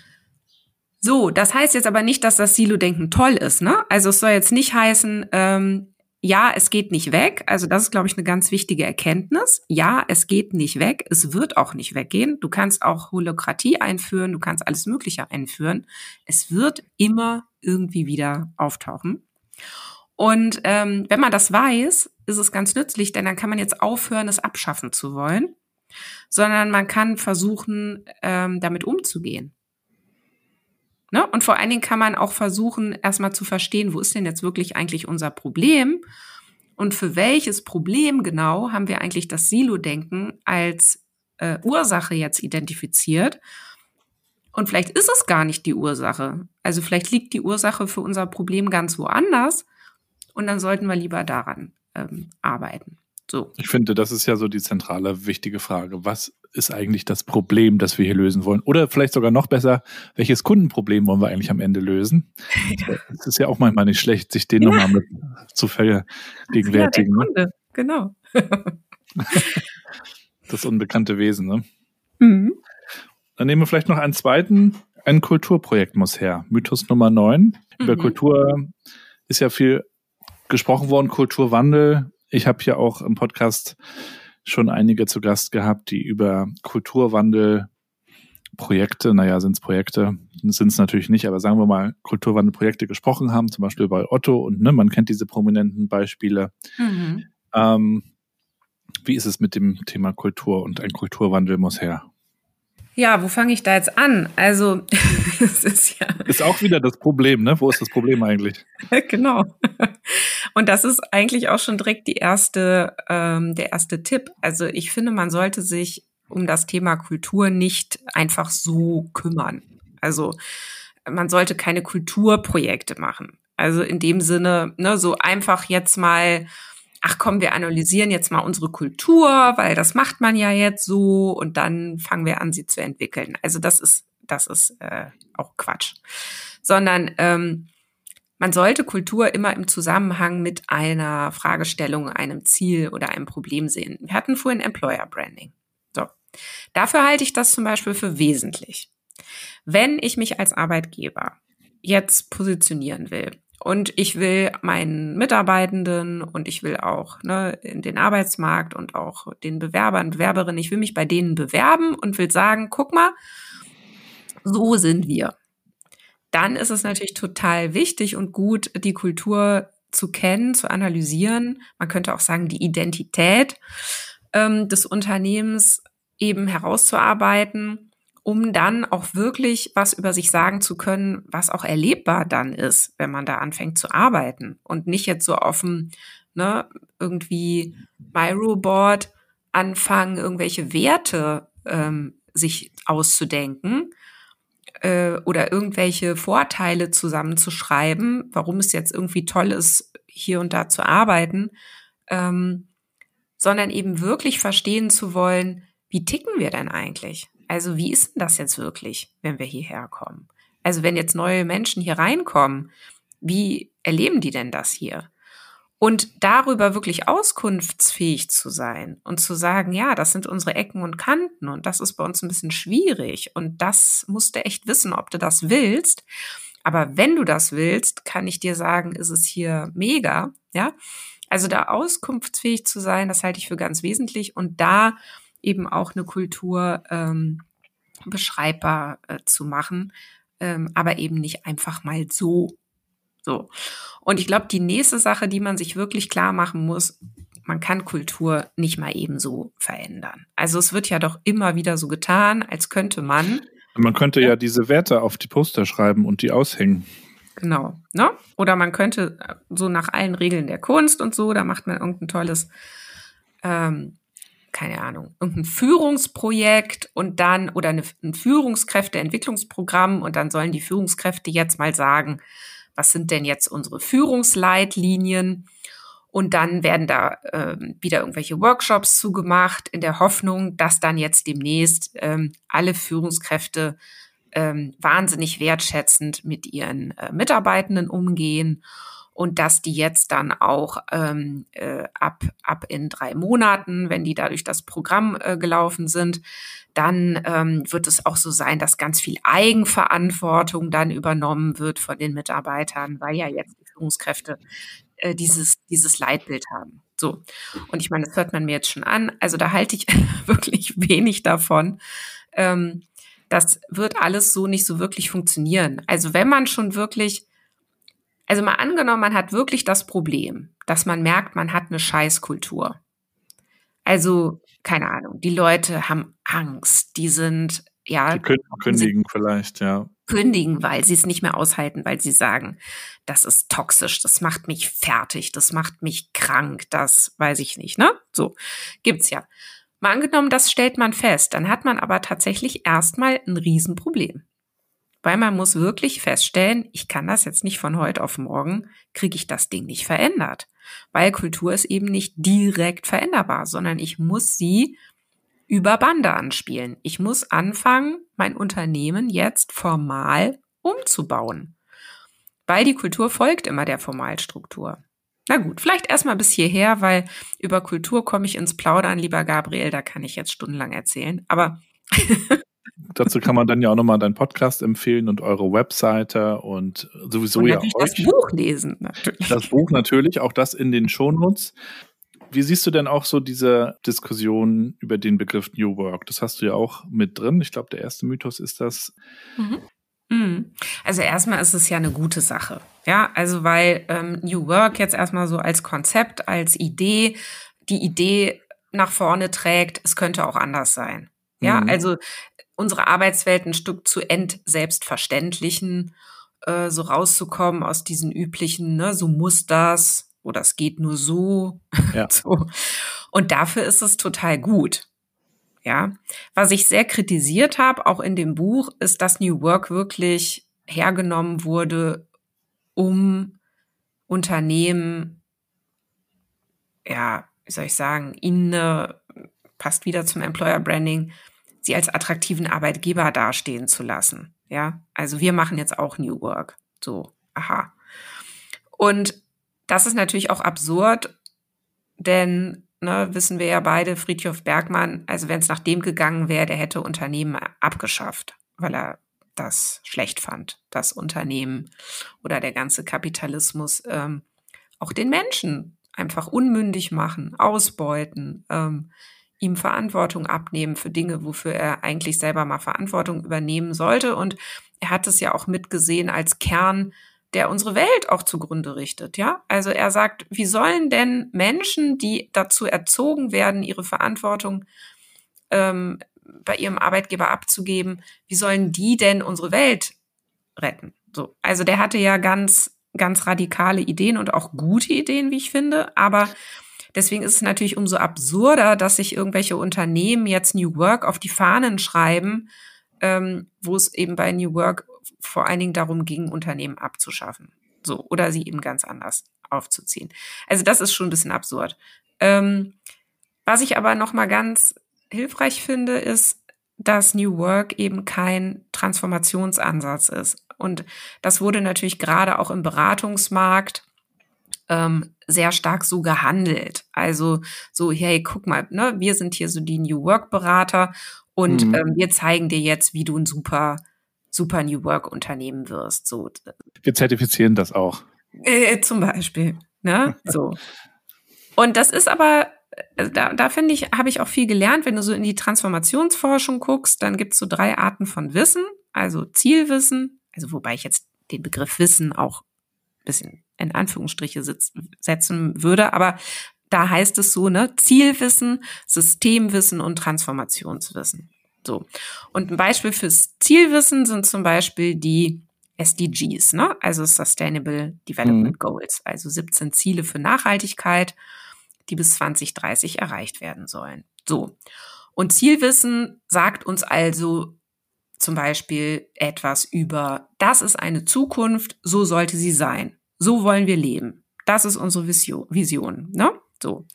So, das heißt jetzt aber nicht, dass das Silo-Denken toll ist, ne? Also es soll jetzt nicht heißen, ähm, ja, es geht nicht weg. Also das ist, glaube ich, eine ganz wichtige Erkenntnis. Ja, es geht nicht weg. Es wird auch nicht weggehen. Du kannst auch Holokratie einführen. Du kannst alles Mögliche einführen. Es wird immer irgendwie wieder auftauchen. Und ähm, wenn man das weiß, ist es ganz nützlich, denn dann kann man jetzt aufhören, es abschaffen zu wollen, sondern man kann versuchen, ähm, damit umzugehen. Ne? Und vor allen Dingen kann man auch versuchen, erstmal zu verstehen, wo ist denn jetzt wirklich eigentlich unser Problem und für welches Problem genau haben wir eigentlich das Silo-Denken als äh, Ursache jetzt identifiziert. Und vielleicht ist es gar nicht die Ursache. Also vielleicht liegt die Ursache für unser Problem ganz woanders und dann sollten wir lieber daran ähm, arbeiten. So. Ich finde, das ist ja so die zentrale, wichtige Frage. Was ist eigentlich das Problem, das wir hier lösen wollen? Oder vielleicht sogar noch besser, welches Kundenproblem wollen wir eigentlich am Ende lösen? Es ist ja auch manchmal nicht schlecht, sich den ja. nochmal mit zu vergegenwärtigen. Ja, der Kunde, genau. Das unbekannte Wesen, ne? Mhm. Dann nehmen wir vielleicht noch einen zweiten. Ein Kulturprojekt muss her. Mythos Nummer neun. Mhm. Über Kultur ist ja viel gesprochen worden, Kulturwandel. Ich habe hier auch im Podcast schon einige zu Gast gehabt, die über Kulturwandelprojekte, naja, sind es Projekte, sind es natürlich nicht, aber sagen wir mal Kulturwandelprojekte gesprochen haben, zum Beispiel bei Otto und ne, man kennt diese prominenten Beispiele. Mhm. Ähm, wie ist es mit dem Thema Kultur und ein Kulturwandel muss her? Ja, wo fange ich da jetzt an? Also, es ist ja... Ist auch wieder das Problem, ne? Wo ist das Problem eigentlich? Genau. Und das ist eigentlich auch schon direkt die erste, ähm, der erste Tipp. Also ich finde, man sollte sich um das Thema Kultur nicht einfach so kümmern. Also man sollte keine Kulturprojekte machen. Also in dem Sinne, ne, so einfach jetzt mal... ach komm, wir analysieren jetzt mal unsere Kultur, weil das macht man ja jetzt so und dann fangen wir an, sie zu entwickeln. Also das ist, das ist äh, auch Quatsch. Sondern ähm, man sollte Kultur immer im Zusammenhang mit einer Fragestellung, einem Ziel oder einem Problem sehen. Wir hatten vorhin Employer Branding. So. Dafür halte ich das zum Beispiel für wesentlich. Wenn ich mich als Arbeitgeber jetzt positionieren will, und ich will meinen Mitarbeitenden und ich will auch ne, in den Arbeitsmarkt und auch den Bewerbern, Bewerberinnen, ich will mich bei denen bewerben und will sagen, guck mal, so sind wir. Dann ist es natürlich total wichtig und gut, die Kultur zu kennen, zu analysieren. Man könnte auch sagen, die Identität ähm, des Unternehmens eben herauszuarbeiten, um dann auch wirklich was über sich sagen zu können, was auch erlebbar dann ist, wenn man da anfängt zu arbeiten und nicht jetzt so auf dem ne, irgendwie Miro-Board anfangen, irgendwelche Werte ähm, sich auszudenken äh, oder irgendwelche Vorteile zusammenzuschreiben, warum es jetzt irgendwie toll ist, hier und da zu arbeiten, ähm, sondern eben wirklich verstehen zu wollen, wie ticken wir denn eigentlich? Also wie ist denn das jetzt wirklich, wenn wir hierher kommen? Also wenn jetzt neue Menschen hier reinkommen, wie erleben die denn das hier? Und darüber wirklich auskunftsfähig zu sein und zu sagen, ja, das sind unsere Ecken und Kanten und das ist bei uns ein bisschen schwierig und das musst du echt wissen, ob du das willst. Aber wenn du das willst, kann ich dir sagen, ist es hier mega, ja. Also da auskunftsfähig zu sein, das halte ich für ganz wesentlich und da eben auch eine Kultur ähm, beschreibbar äh, zu machen, ähm, aber eben nicht einfach mal so. So. Und ich glaube, die nächste Sache, die man sich wirklich klar machen muss, man kann Kultur nicht mal eben so verändern. Also es wird ja doch immer wieder so getan, als könnte man. Man könnte ja diese Werte auf die Poster schreiben und die aushängen. Genau, ne? Oder man könnte so nach allen Regeln der Kunst und so, da macht man irgendein tolles, ähm, keine Ahnung, irgendein Führungsprojekt und dann, oder eine, ein Führungskräfteentwicklungsprogramm und dann sollen die Führungskräfte jetzt mal sagen, was sind denn jetzt unsere Führungsleitlinien? Und dann werden da äh, wieder irgendwelche Workshops zugemacht, in der Hoffnung, dass dann jetzt demnächst ähm, alle Führungskräfte ähm, wahnsinnig wertschätzend mit ihren äh, Mitarbeitenden umgehen und dass die jetzt dann auch ähm, äh, ab, ab in drei Monaten, wenn die da durch das Programm äh, gelaufen sind, dann ähm, wird es auch so sein, dass ganz viel Eigenverantwortung dann übernommen wird von den Mitarbeitern, weil ja jetzt die Führungskräfte äh, dieses, dieses Leitbild haben. So. Und ich meine, das hört man mir jetzt schon an. Also da halte ich wirklich wenig davon. Ähm, das wird alles so nicht so wirklich funktionieren. Also wenn man schon wirklich, also mal angenommen, man hat wirklich das Problem, dass man merkt, man hat eine Scheißkultur. Also, keine Ahnung, die Leute haben Angst, die sind, ja. Die können kündigen vielleicht, ja. Kündigen, weil sie es nicht mehr aushalten, weil sie sagen, das ist toxisch, das macht mich fertig, das macht mich krank, das weiß ich nicht, ne? So, gibt's ja. Mal angenommen, das stellt man fest, dann hat man aber tatsächlich erstmal ein Riesenproblem. Weil man muss wirklich feststellen, ich kann das jetzt nicht von heute auf morgen, kriege ich das Ding nicht verändert. Weil Kultur ist eben nicht direkt veränderbar, sondern ich muss sie über Bande anspielen. Ich muss anfangen, mein Unternehmen jetzt formal umzubauen. Weil die Kultur folgt immer der Formalstruktur. Na gut, vielleicht erstmal bis hierher, weil über Kultur komme ich ins Plaudern, lieber Gabriel, da kann ich jetzt stundenlang erzählen. Aber dazu kann man dann ja auch nochmal deinen Podcast empfehlen und eure Webseite und sowieso und ja natürlich euch. Das Buch lesen. Natürlich. Das Buch natürlich, auch das in den Shownotes. Wie siehst du denn auch so diese Diskussion über den Begriff New Work? Das hast du ja auch mit drin. Ich glaube, der erste Mythos ist das. Mhm. Also erstmal ist es ja eine gute Sache. Ja, also weil ähm, New Work jetzt erstmal so als Konzept, als Idee, die Idee nach vorne trägt, es könnte auch anders sein. Ja, mhm. Also unsere Arbeitswelt ein Stück zu entselbstverständlichen, äh, so rauszukommen aus diesen üblichen, ne, so muss das oder es geht nur so. Ja. So. Und dafür ist es total gut. Ja, was ich sehr kritisiert habe, auch in dem Buch, ist, dass New Work wirklich hergenommen wurde, um Unternehmen, ja, wie soll ich sagen, ihnen eine, passt wieder zum Employer Branding, sie als attraktiven Arbeitgeber dastehen zu lassen. Ja, also wir machen jetzt auch New Work. So, aha. Und das ist natürlich auch absurd, denn Ne, wissen wir ja beide, Frithjof Bergmann, also wenn es nach dem gegangen wäre, der hätte Unternehmen abgeschafft, weil er das schlecht fand, das Unternehmen oder der ganze Kapitalismus ähm, auch den Menschen einfach unmündig machen, ausbeuten, ähm, ihm Verantwortung abnehmen für Dinge, wofür er eigentlich selber mal Verantwortung übernehmen sollte. Und er hat es ja auch mitgesehen als Kern, der unsere Welt auch zugrunde richtet, ja? Also er sagt, wie sollen denn Menschen, die dazu erzogen werden, ihre Verantwortung ähm, bei ihrem Arbeitgeber abzugeben, wie sollen die denn unsere Welt retten? So, also der hatte ja ganz, ganz radikale Ideen und auch gute Ideen, wie ich finde, aber deswegen ist es natürlich umso absurder, dass sich irgendwelche Unternehmen jetzt New Work auf die Fahnen schreiben, ähm, wo es eben bei New Work vor allen Dingen darum ging, Unternehmen abzuschaffen. So, oder sie eben ganz anders aufzuziehen. Also das ist schon ein bisschen absurd. Ähm, was ich aber noch mal ganz hilfreich finde, ist, dass New Work eben kein Transformationsansatz ist. Und das wurde natürlich gerade auch im Beratungsmarkt ähm, sehr stark so gehandelt. Also so, hey, guck mal, ne, wir sind hier so die New Work-Berater und mhm. ähm, wir zeigen dir jetzt, wie du ein super, super New Work-Unternehmen wirst. So. Wir zertifizieren das auch. Äh, zum Beispiel, ne, so. Und das ist aber, da, da finde ich, habe ich auch viel gelernt. Wenn du so in die Transformationsforschung guckst, dann gibt es so drei Arten von Wissen. Also Zielwissen, also wobei ich jetzt den Begriff Wissen auch ein bisschen in Anführungsstriche sitz, setzen würde, aber da heißt es so, ne, Zielwissen, Systemwissen und Transformationswissen. So. Und ein Beispiel fürs Zielwissen sind zum Beispiel die S D Gs, ne, also Sustainable Development mhm. Goals, also siebzehn Ziele für Nachhaltigkeit, die bis zwanzig dreißig erreicht werden sollen. So. Und Zielwissen sagt uns also zum Beispiel etwas über, das ist eine Zukunft, so sollte sie sein. So wollen wir leben. Das ist unsere Vision, Vision, ne? So.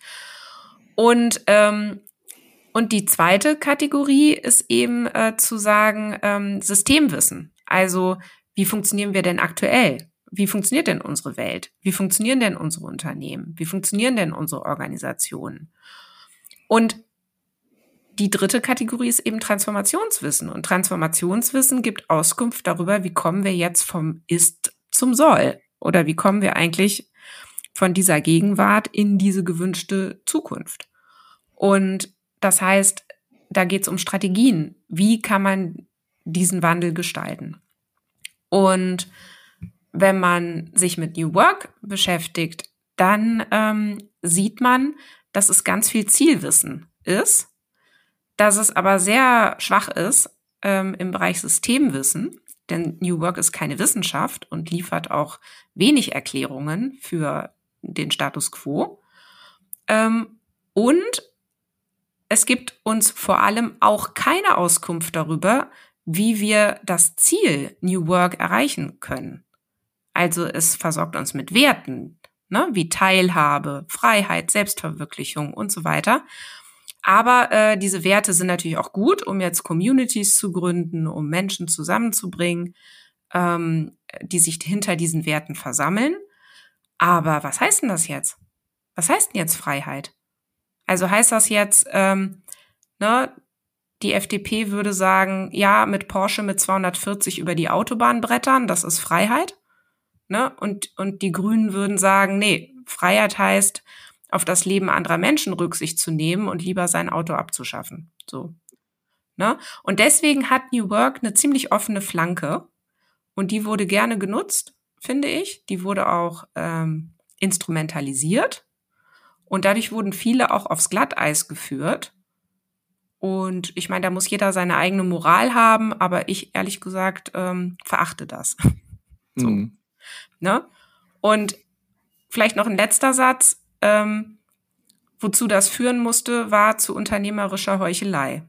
Und, ähm, und die zweite Kategorie ist eben äh, zu sagen, ähm, Systemwissen. Also, wie funktionieren wir denn aktuell? Wie funktioniert denn unsere Welt? Wie funktionieren denn unsere Unternehmen? Wie funktionieren denn unsere Organisationen? Und die dritte Kategorie ist eben Transformationswissen. Und Transformationswissen gibt Auskunft darüber, wie kommen wir jetzt vom Ist zum Soll? Oder wie kommen wir eigentlich von dieser Gegenwart in diese gewünschte Zukunft? Und das heißt, da geht es um Strategien. Wie kann man diesen Wandel gestalten? Und wenn man sich mit New Work beschäftigt, dann ähm, sieht man, dass es ganz viel Zielwissen ist, dass es aber sehr schwach ist ähm, im Bereich Systemwissen, denn New Work ist keine Wissenschaft und liefert auch wenig Erklärungen für den Status quo. Ähm, und es gibt uns vor allem auch keine Auskunft darüber, wie wir das Ziel New Work erreichen können. Also es versorgt uns mit Werten, ne, wie Teilhabe, Freiheit, Selbstverwirklichung und so weiter. Aber äh, diese Werte sind natürlich auch gut, um jetzt Communities zu gründen, um Menschen zusammenzubringen, ähm, die sich hinter diesen Werten versammeln. Aber was heißt denn das jetzt? Was heißt denn jetzt Freiheit? Also heißt das jetzt, ähm, ne, die F D P würde sagen, ja, mit Porsche mit zweihundertvierzig über die Autobahn brettern, das ist Freiheit. Ne? Und, und die Grünen würden sagen, nee, Freiheit heißt, auf das Leben anderer Menschen Rücksicht zu nehmen und lieber sein Auto abzuschaffen. So. Ne? Und deswegen hat New Work eine ziemlich offene Flanke und die wurde gerne genutzt, finde ich. Die wurde auch ähm, instrumentalisiert und dadurch wurden viele auch aufs Glatteis geführt. Und ich meine, da muss jeder seine eigene Moral haben, aber ich, ehrlich gesagt, ähm, verachte das. So. Mhm. Ne? Und vielleicht noch ein letzter Satz. Ähm, wozu das führen musste, war zu unternehmerischer Heuchelei.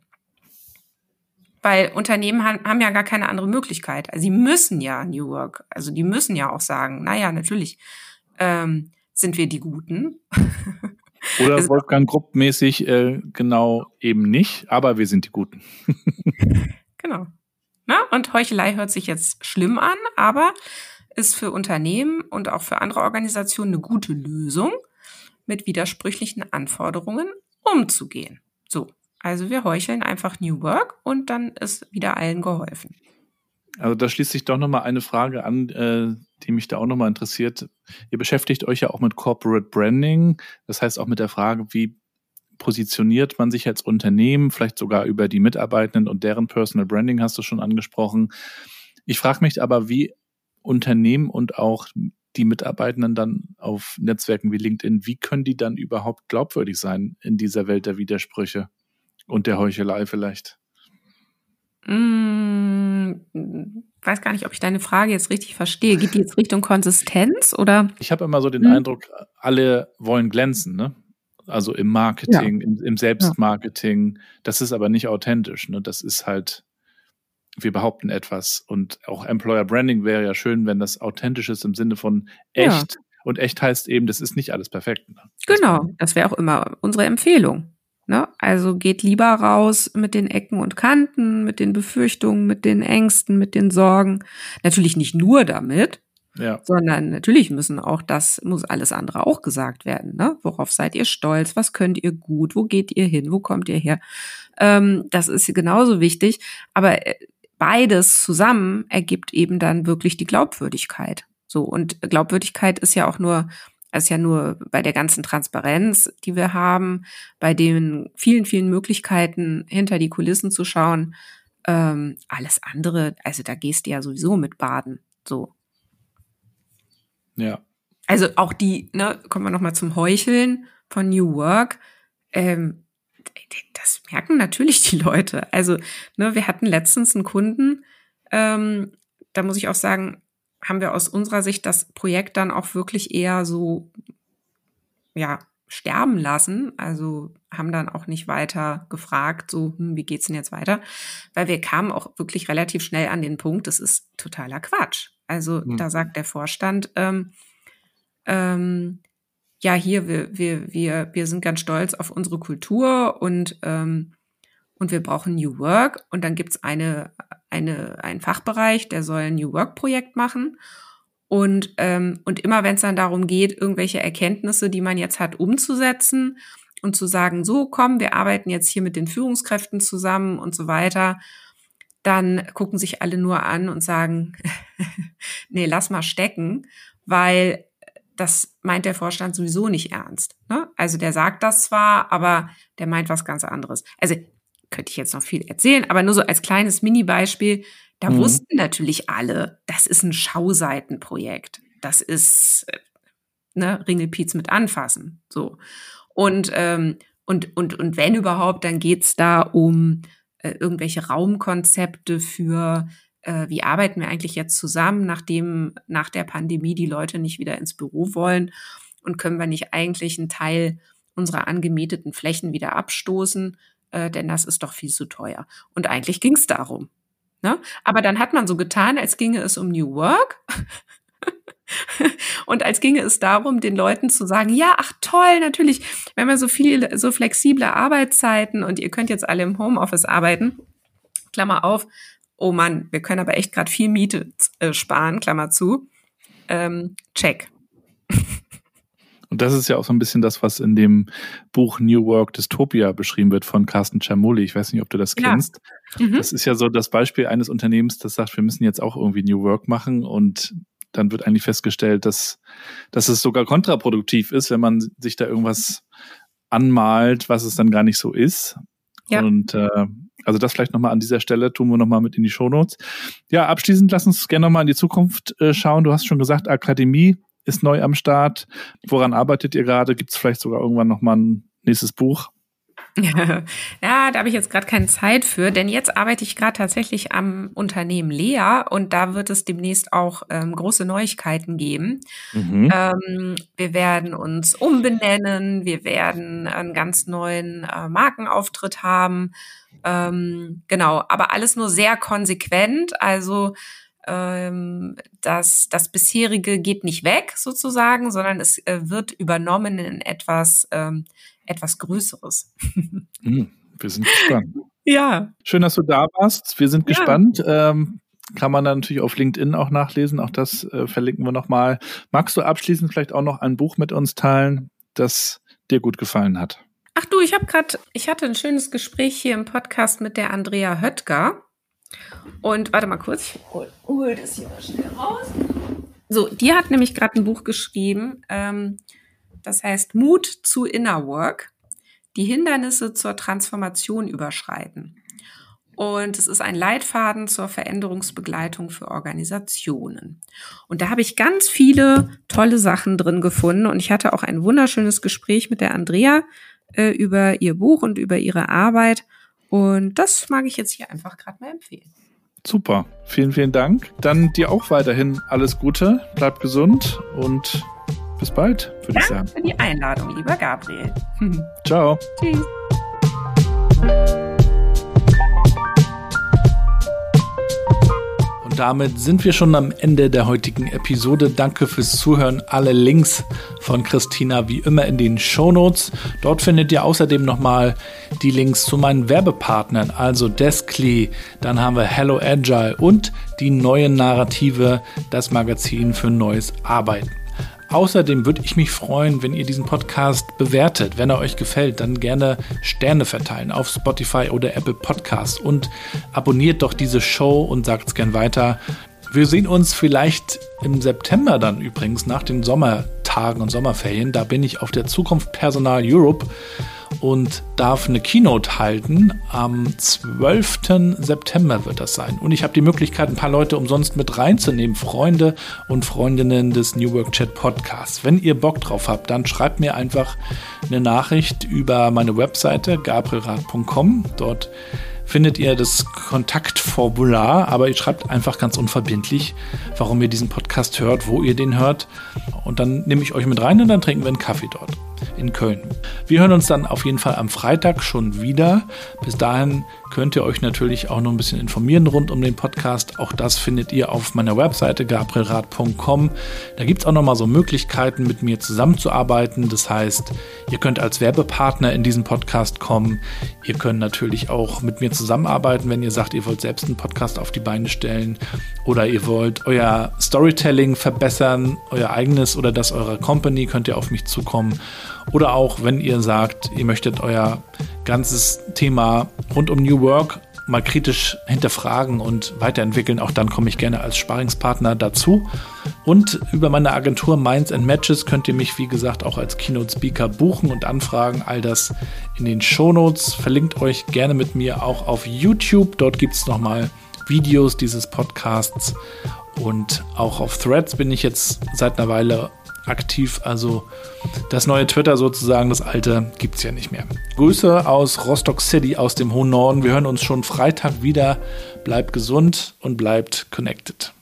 Weil Unternehmen haben, haben ja gar keine andere Möglichkeit. Also sie müssen ja New Work, also die müssen ja auch sagen, naja, natürlich ähm, sind wir die Guten. Oder Wolfgang Grupp-mäßig äh, genau eben nicht, aber wir sind die Guten. Genau. Na, und Heuchelei hört sich jetzt schlimm an, aber ist für Unternehmen und auch für andere Organisationen eine gute Lösung, mit widersprüchlichen Anforderungen umzugehen. So, also wir heucheln einfach New Work und dann ist wieder allen geholfen. Also da schließt sich doch nochmal eine Frage an, äh, die mich da auch nochmal interessiert. Ihr beschäftigt euch ja auch mit Corporate Branding, das heißt auch mit der Frage, wie positioniert man sich als Unternehmen, vielleicht sogar über die Mitarbeitenden und deren Personal Branding hast du schon angesprochen. Ich frage mich aber, wie Unternehmen und auch die Mitarbeitenden dann auf Netzwerken wie LinkedIn, wie können die dann überhaupt glaubwürdig sein in dieser Welt der Widersprüche und der Heuchelei vielleicht? Mm, weiß gar nicht, ob ich deine Frage jetzt richtig verstehe. Geht die jetzt Richtung Konsistenz oder? Ich habe immer so den hm. Eindruck, alle wollen glänzen, ne? Also im Marketing, ja. im, im Selbstmarketing. Das ist aber nicht authentisch, ne? Das ist halt, wir behaupten etwas. Und auch Employer Branding wäre ja schön, wenn das authentisch ist im Sinne von echt. Ja. Und echt heißt eben, das ist nicht alles perfekt. Ne? Genau, das wäre auch immer unsere Empfehlung. Ne? Also geht lieber raus mit den Ecken und Kanten, mit den Befürchtungen, mit den Ängsten, mit den Sorgen. Natürlich nicht nur damit, ja. sondern natürlich müssen auch das, muss alles andere auch gesagt werden. Ne? Worauf seid ihr stolz? Was könnt ihr gut? Wo geht ihr hin? Wo kommt ihr her? Ähm, das ist genauso wichtig. Aber beides zusammen ergibt eben dann wirklich die Glaubwürdigkeit. So, und Glaubwürdigkeit ist ja auch nur Es ist ja nur bei der ganzen Transparenz, die wir haben, bei den vielen, vielen Möglichkeiten, hinter die Kulissen zu schauen. Ähm, alles andere, also da gehst du ja sowieso mit baden. So. Ja. Also auch die, ne, kommen wir nochmal zum Heucheln von New Work. Ähm, das merken natürlich die Leute. Also, ne, wir hatten letztens einen Kunden, ähm, da muss ich auch sagen, haben wir aus unserer Sicht das Projekt dann auch wirklich eher so, ja, sterben lassen. Also haben dann auch nicht weiter gefragt, so, hm, wie geht's denn jetzt weiter? Weil wir kamen auch wirklich relativ schnell an den Punkt, das ist totaler Quatsch. Also mhm. da sagt der Vorstand, ähm, ähm, ja, hier, wir, wir, wir, wir sind ganz stolz auf unsere Kultur und, ähm, und wir brauchen New Work. Und dann gibt's eine Eine, ein Fachbereich, der soll ein New Work-Projekt machen. Und, ähm, und immer wenn es dann darum geht, irgendwelche Erkenntnisse, die man jetzt hat, umzusetzen und zu sagen, so komm, wir arbeiten jetzt hier mit den Führungskräften zusammen und so weiter, dann gucken sich alle nur an und sagen, nee, lass mal stecken, weil das meint der Vorstand sowieso nicht ernst. Ne? Also der sagt das zwar, aber der meint was ganz anderes. Also könnte ich jetzt noch viel erzählen, aber nur so als kleines Mini-Beispiel, da mhm. wussten natürlich alle, das ist ein Schauseitenprojekt. Das ist, ne, Ringelpiez mit anfassen, so. Und, ähm, und, und, und wenn überhaupt, dann geht's da um äh, irgendwelche Raumkonzepte für, äh, wie arbeiten wir eigentlich jetzt zusammen, nachdem nach der Pandemie die Leute nicht wieder ins Büro wollen und können wir nicht eigentlich einen Teil unserer angemieteten Flächen wieder abstoßen, Äh, denn das ist doch viel zu teuer. Und eigentlich ging es darum. Ne? Aber dann hat man so getan, als ginge es um New Work und als ginge es darum, den Leuten zu sagen, ja, ach toll, natürlich, wir haben ja so viele, so flexible Arbeitszeiten und ihr könnt jetzt alle im Homeoffice arbeiten. Klammer auf, oh Mann, wir können aber echt gerade viel Miete äh, sparen, Klammer zu. Ähm, check. Und das ist ja auch so ein bisschen das, was in dem Buch New Work Dystopia beschrieben wird von Carsten Ciamoli. Ich weiß nicht, ob du das ja. kennst. Mhm. Das ist ja so das Beispiel eines Unternehmens, das sagt, wir müssen jetzt auch irgendwie New Work machen. Und dann wird eigentlich festgestellt, dass, dass es sogar kontraproduktiv ist, wenn man sich da irgendwas anmalt, was es dann gar nicht so ist. Ja. Und äh, also das vielleicht nochmal an dieser Stelle, tun wir nochmal mit in die Shownotes. Ja, abschließend lass uns gerne nochmal in die Zukunft äh, schauen. Du hast schon gesagt, Akademie ist neu am Start. Woran arbeitet ihr gerade? Gibt es vielleicht sogar irgendwann nochmal ein nächstes Buch? Ja, da habe ich jetzt gerade keine Zeit für, denn jetzt arbeite ich gerade tatsächlich am Unternehmen Lea und da wird es demnächst auch ähm, große Neuigkeiten geben. Mhm. Ähm, wir werden uns umbenennen, wir werden einen ganz neuen äh, Markenauftritt haben. Ähm, genau, aber alles nur sehr konsequent, also ähm, das, das bisherige geht nicht weg sozusagen, sondern es äh, wird übernommen in etwas ähm, etwas Größeres. Mhm, wir sind gespannt. Ja. Schön, dass du da warst. Wir sind ja. gespannt. Ähm, kann man dann natürlich auf LinkedIn auch nachlesen. Auch das äh, verlinken wir nochmal. Magst du abschließend vielleicht auch noch ein Buch mit uns teilen, das dir gut gefallen hat? Ach du, ich habe gerade, ich hatte ein schönes Gespräch hier im Podcast mit der Andrea Höttger. Und warte mal kurz, ich hol, hol das hier mal schnell raus. So, die hat nämlich gerade ein Buch geschrieben, ähm, das heißt Mut zu Inner Work, die Hindernisse zur Transformation überschreiten. Und es ist ein Leitfaden zur Veränderungsbegleitung für Organisationen. Und da habe ich ganz viele tolle Sachen drin gefunden. Und ich hatte auch ein wunderschönes Gespräch mit der Andrea äh, über ihr Buch und über ihre Arbeit. Und das mag ich jetzt hier einfach gerade mal empfehlen. Super, vielen, vielen Dank. Dann dir auch weiterhin alles Gute, bleib gesund und bis bald, würde ich sagen. Danke für die Einladung, lieber Gabriel. Ciao. Tschüss. Und damit sind wir schon am Ende der heutigen Episode. Danke fürs Zuhören. Alle Links von Christina wie immer in den Shownotes. Dort findet ihr außerdem nochmal die Links zu meinen Werbepartnern, also Deskly, dann haben wir Hello Agile und die neue Narrative, das Magazin für neues Arbeiten. Außerdem würde ich mich freuen, wenn ihr diesen Podcast bewertet. Wenn er euch gefällt, dann gerne Sterne verteilen auf Spotify oder Apple Podcasts und abonniert doch diese Show und sagt es gern weiter. Wir sehen uns vielleicht im September dann übrigens nach den Sommertagen und Sommerferien. Da bin ich auf der Zukunft Personal Europe und darf eine Keynote halten. Am zwölften September wird das sein. Und ich habe die Möglichkeit, ein paar Leute umsonst mit reinzunehmen, Freunde und Freundinnen des New Work Chat Podcasts. Wenn ihr Bock drauf habt, dann schreibt mir einfach eine Nachricht über meine Webseite gabriel rath punkt com. Dort findet ihr das Kontaktformular, aber ihr schreibt einfach ganz unverbindlich, warum ihr diesen Podcast hört, wo ihr den hört. Und dann nehme ich euch mit rein und dann trinken wir einen Kaffee dort in Köln. Wir hören uns dann auf jeden Fall am Freitag schon wieder. Bis dahin könnt ihr euch natürlich auch noch ein bisschen informieren rund um den Podcast. Auch das findet ihr auf meiner Webseite gabriel rath punkt com. Da gibt es auch noch mal so Möglichkeiten, mit mir zusammenzuarbeiten. Das heißt, ihr könnt als Werbepartner in diesen Podcast kommen. Ihr könnt natürlich auch mit mir zusammenarbeiten, wenn ihr sagt, ihr wollt selbst einen Podcast auf die Beine stellen oder ihr wollt euer Storytelling verbessern, euer eigenes oder das eurer Company, könnt ihr auf mich zukommen. Oder auch, wenn ihr sagt, ihr möchtet euer ganzes Thema rund um New Work mal kritisch hinterfragen und weiterentwickeln, auch dann komme ich gerne als Sparringspartner dazu. Und über meine Agentur Minds and Matches könnt ihr mich, wie gesagt, auch als Keynote-Speaker buchen und anfragen. All das in den Shownotes. Verlinkt euch gerne mit mir auch auf YouTube. Dort gibt es nochmal Videos dieses Podcasts. Und auch auf Threads bin ich jetzt seit einer Weile aktiv, also das neue Twitter sozusagen, das alte gibt's ja nicht mehr. Grüße aus Rostock City, aus dem hohen Norden. Wir hören uns schon Freitag wieder. Bleibt gesund und bleibt connected.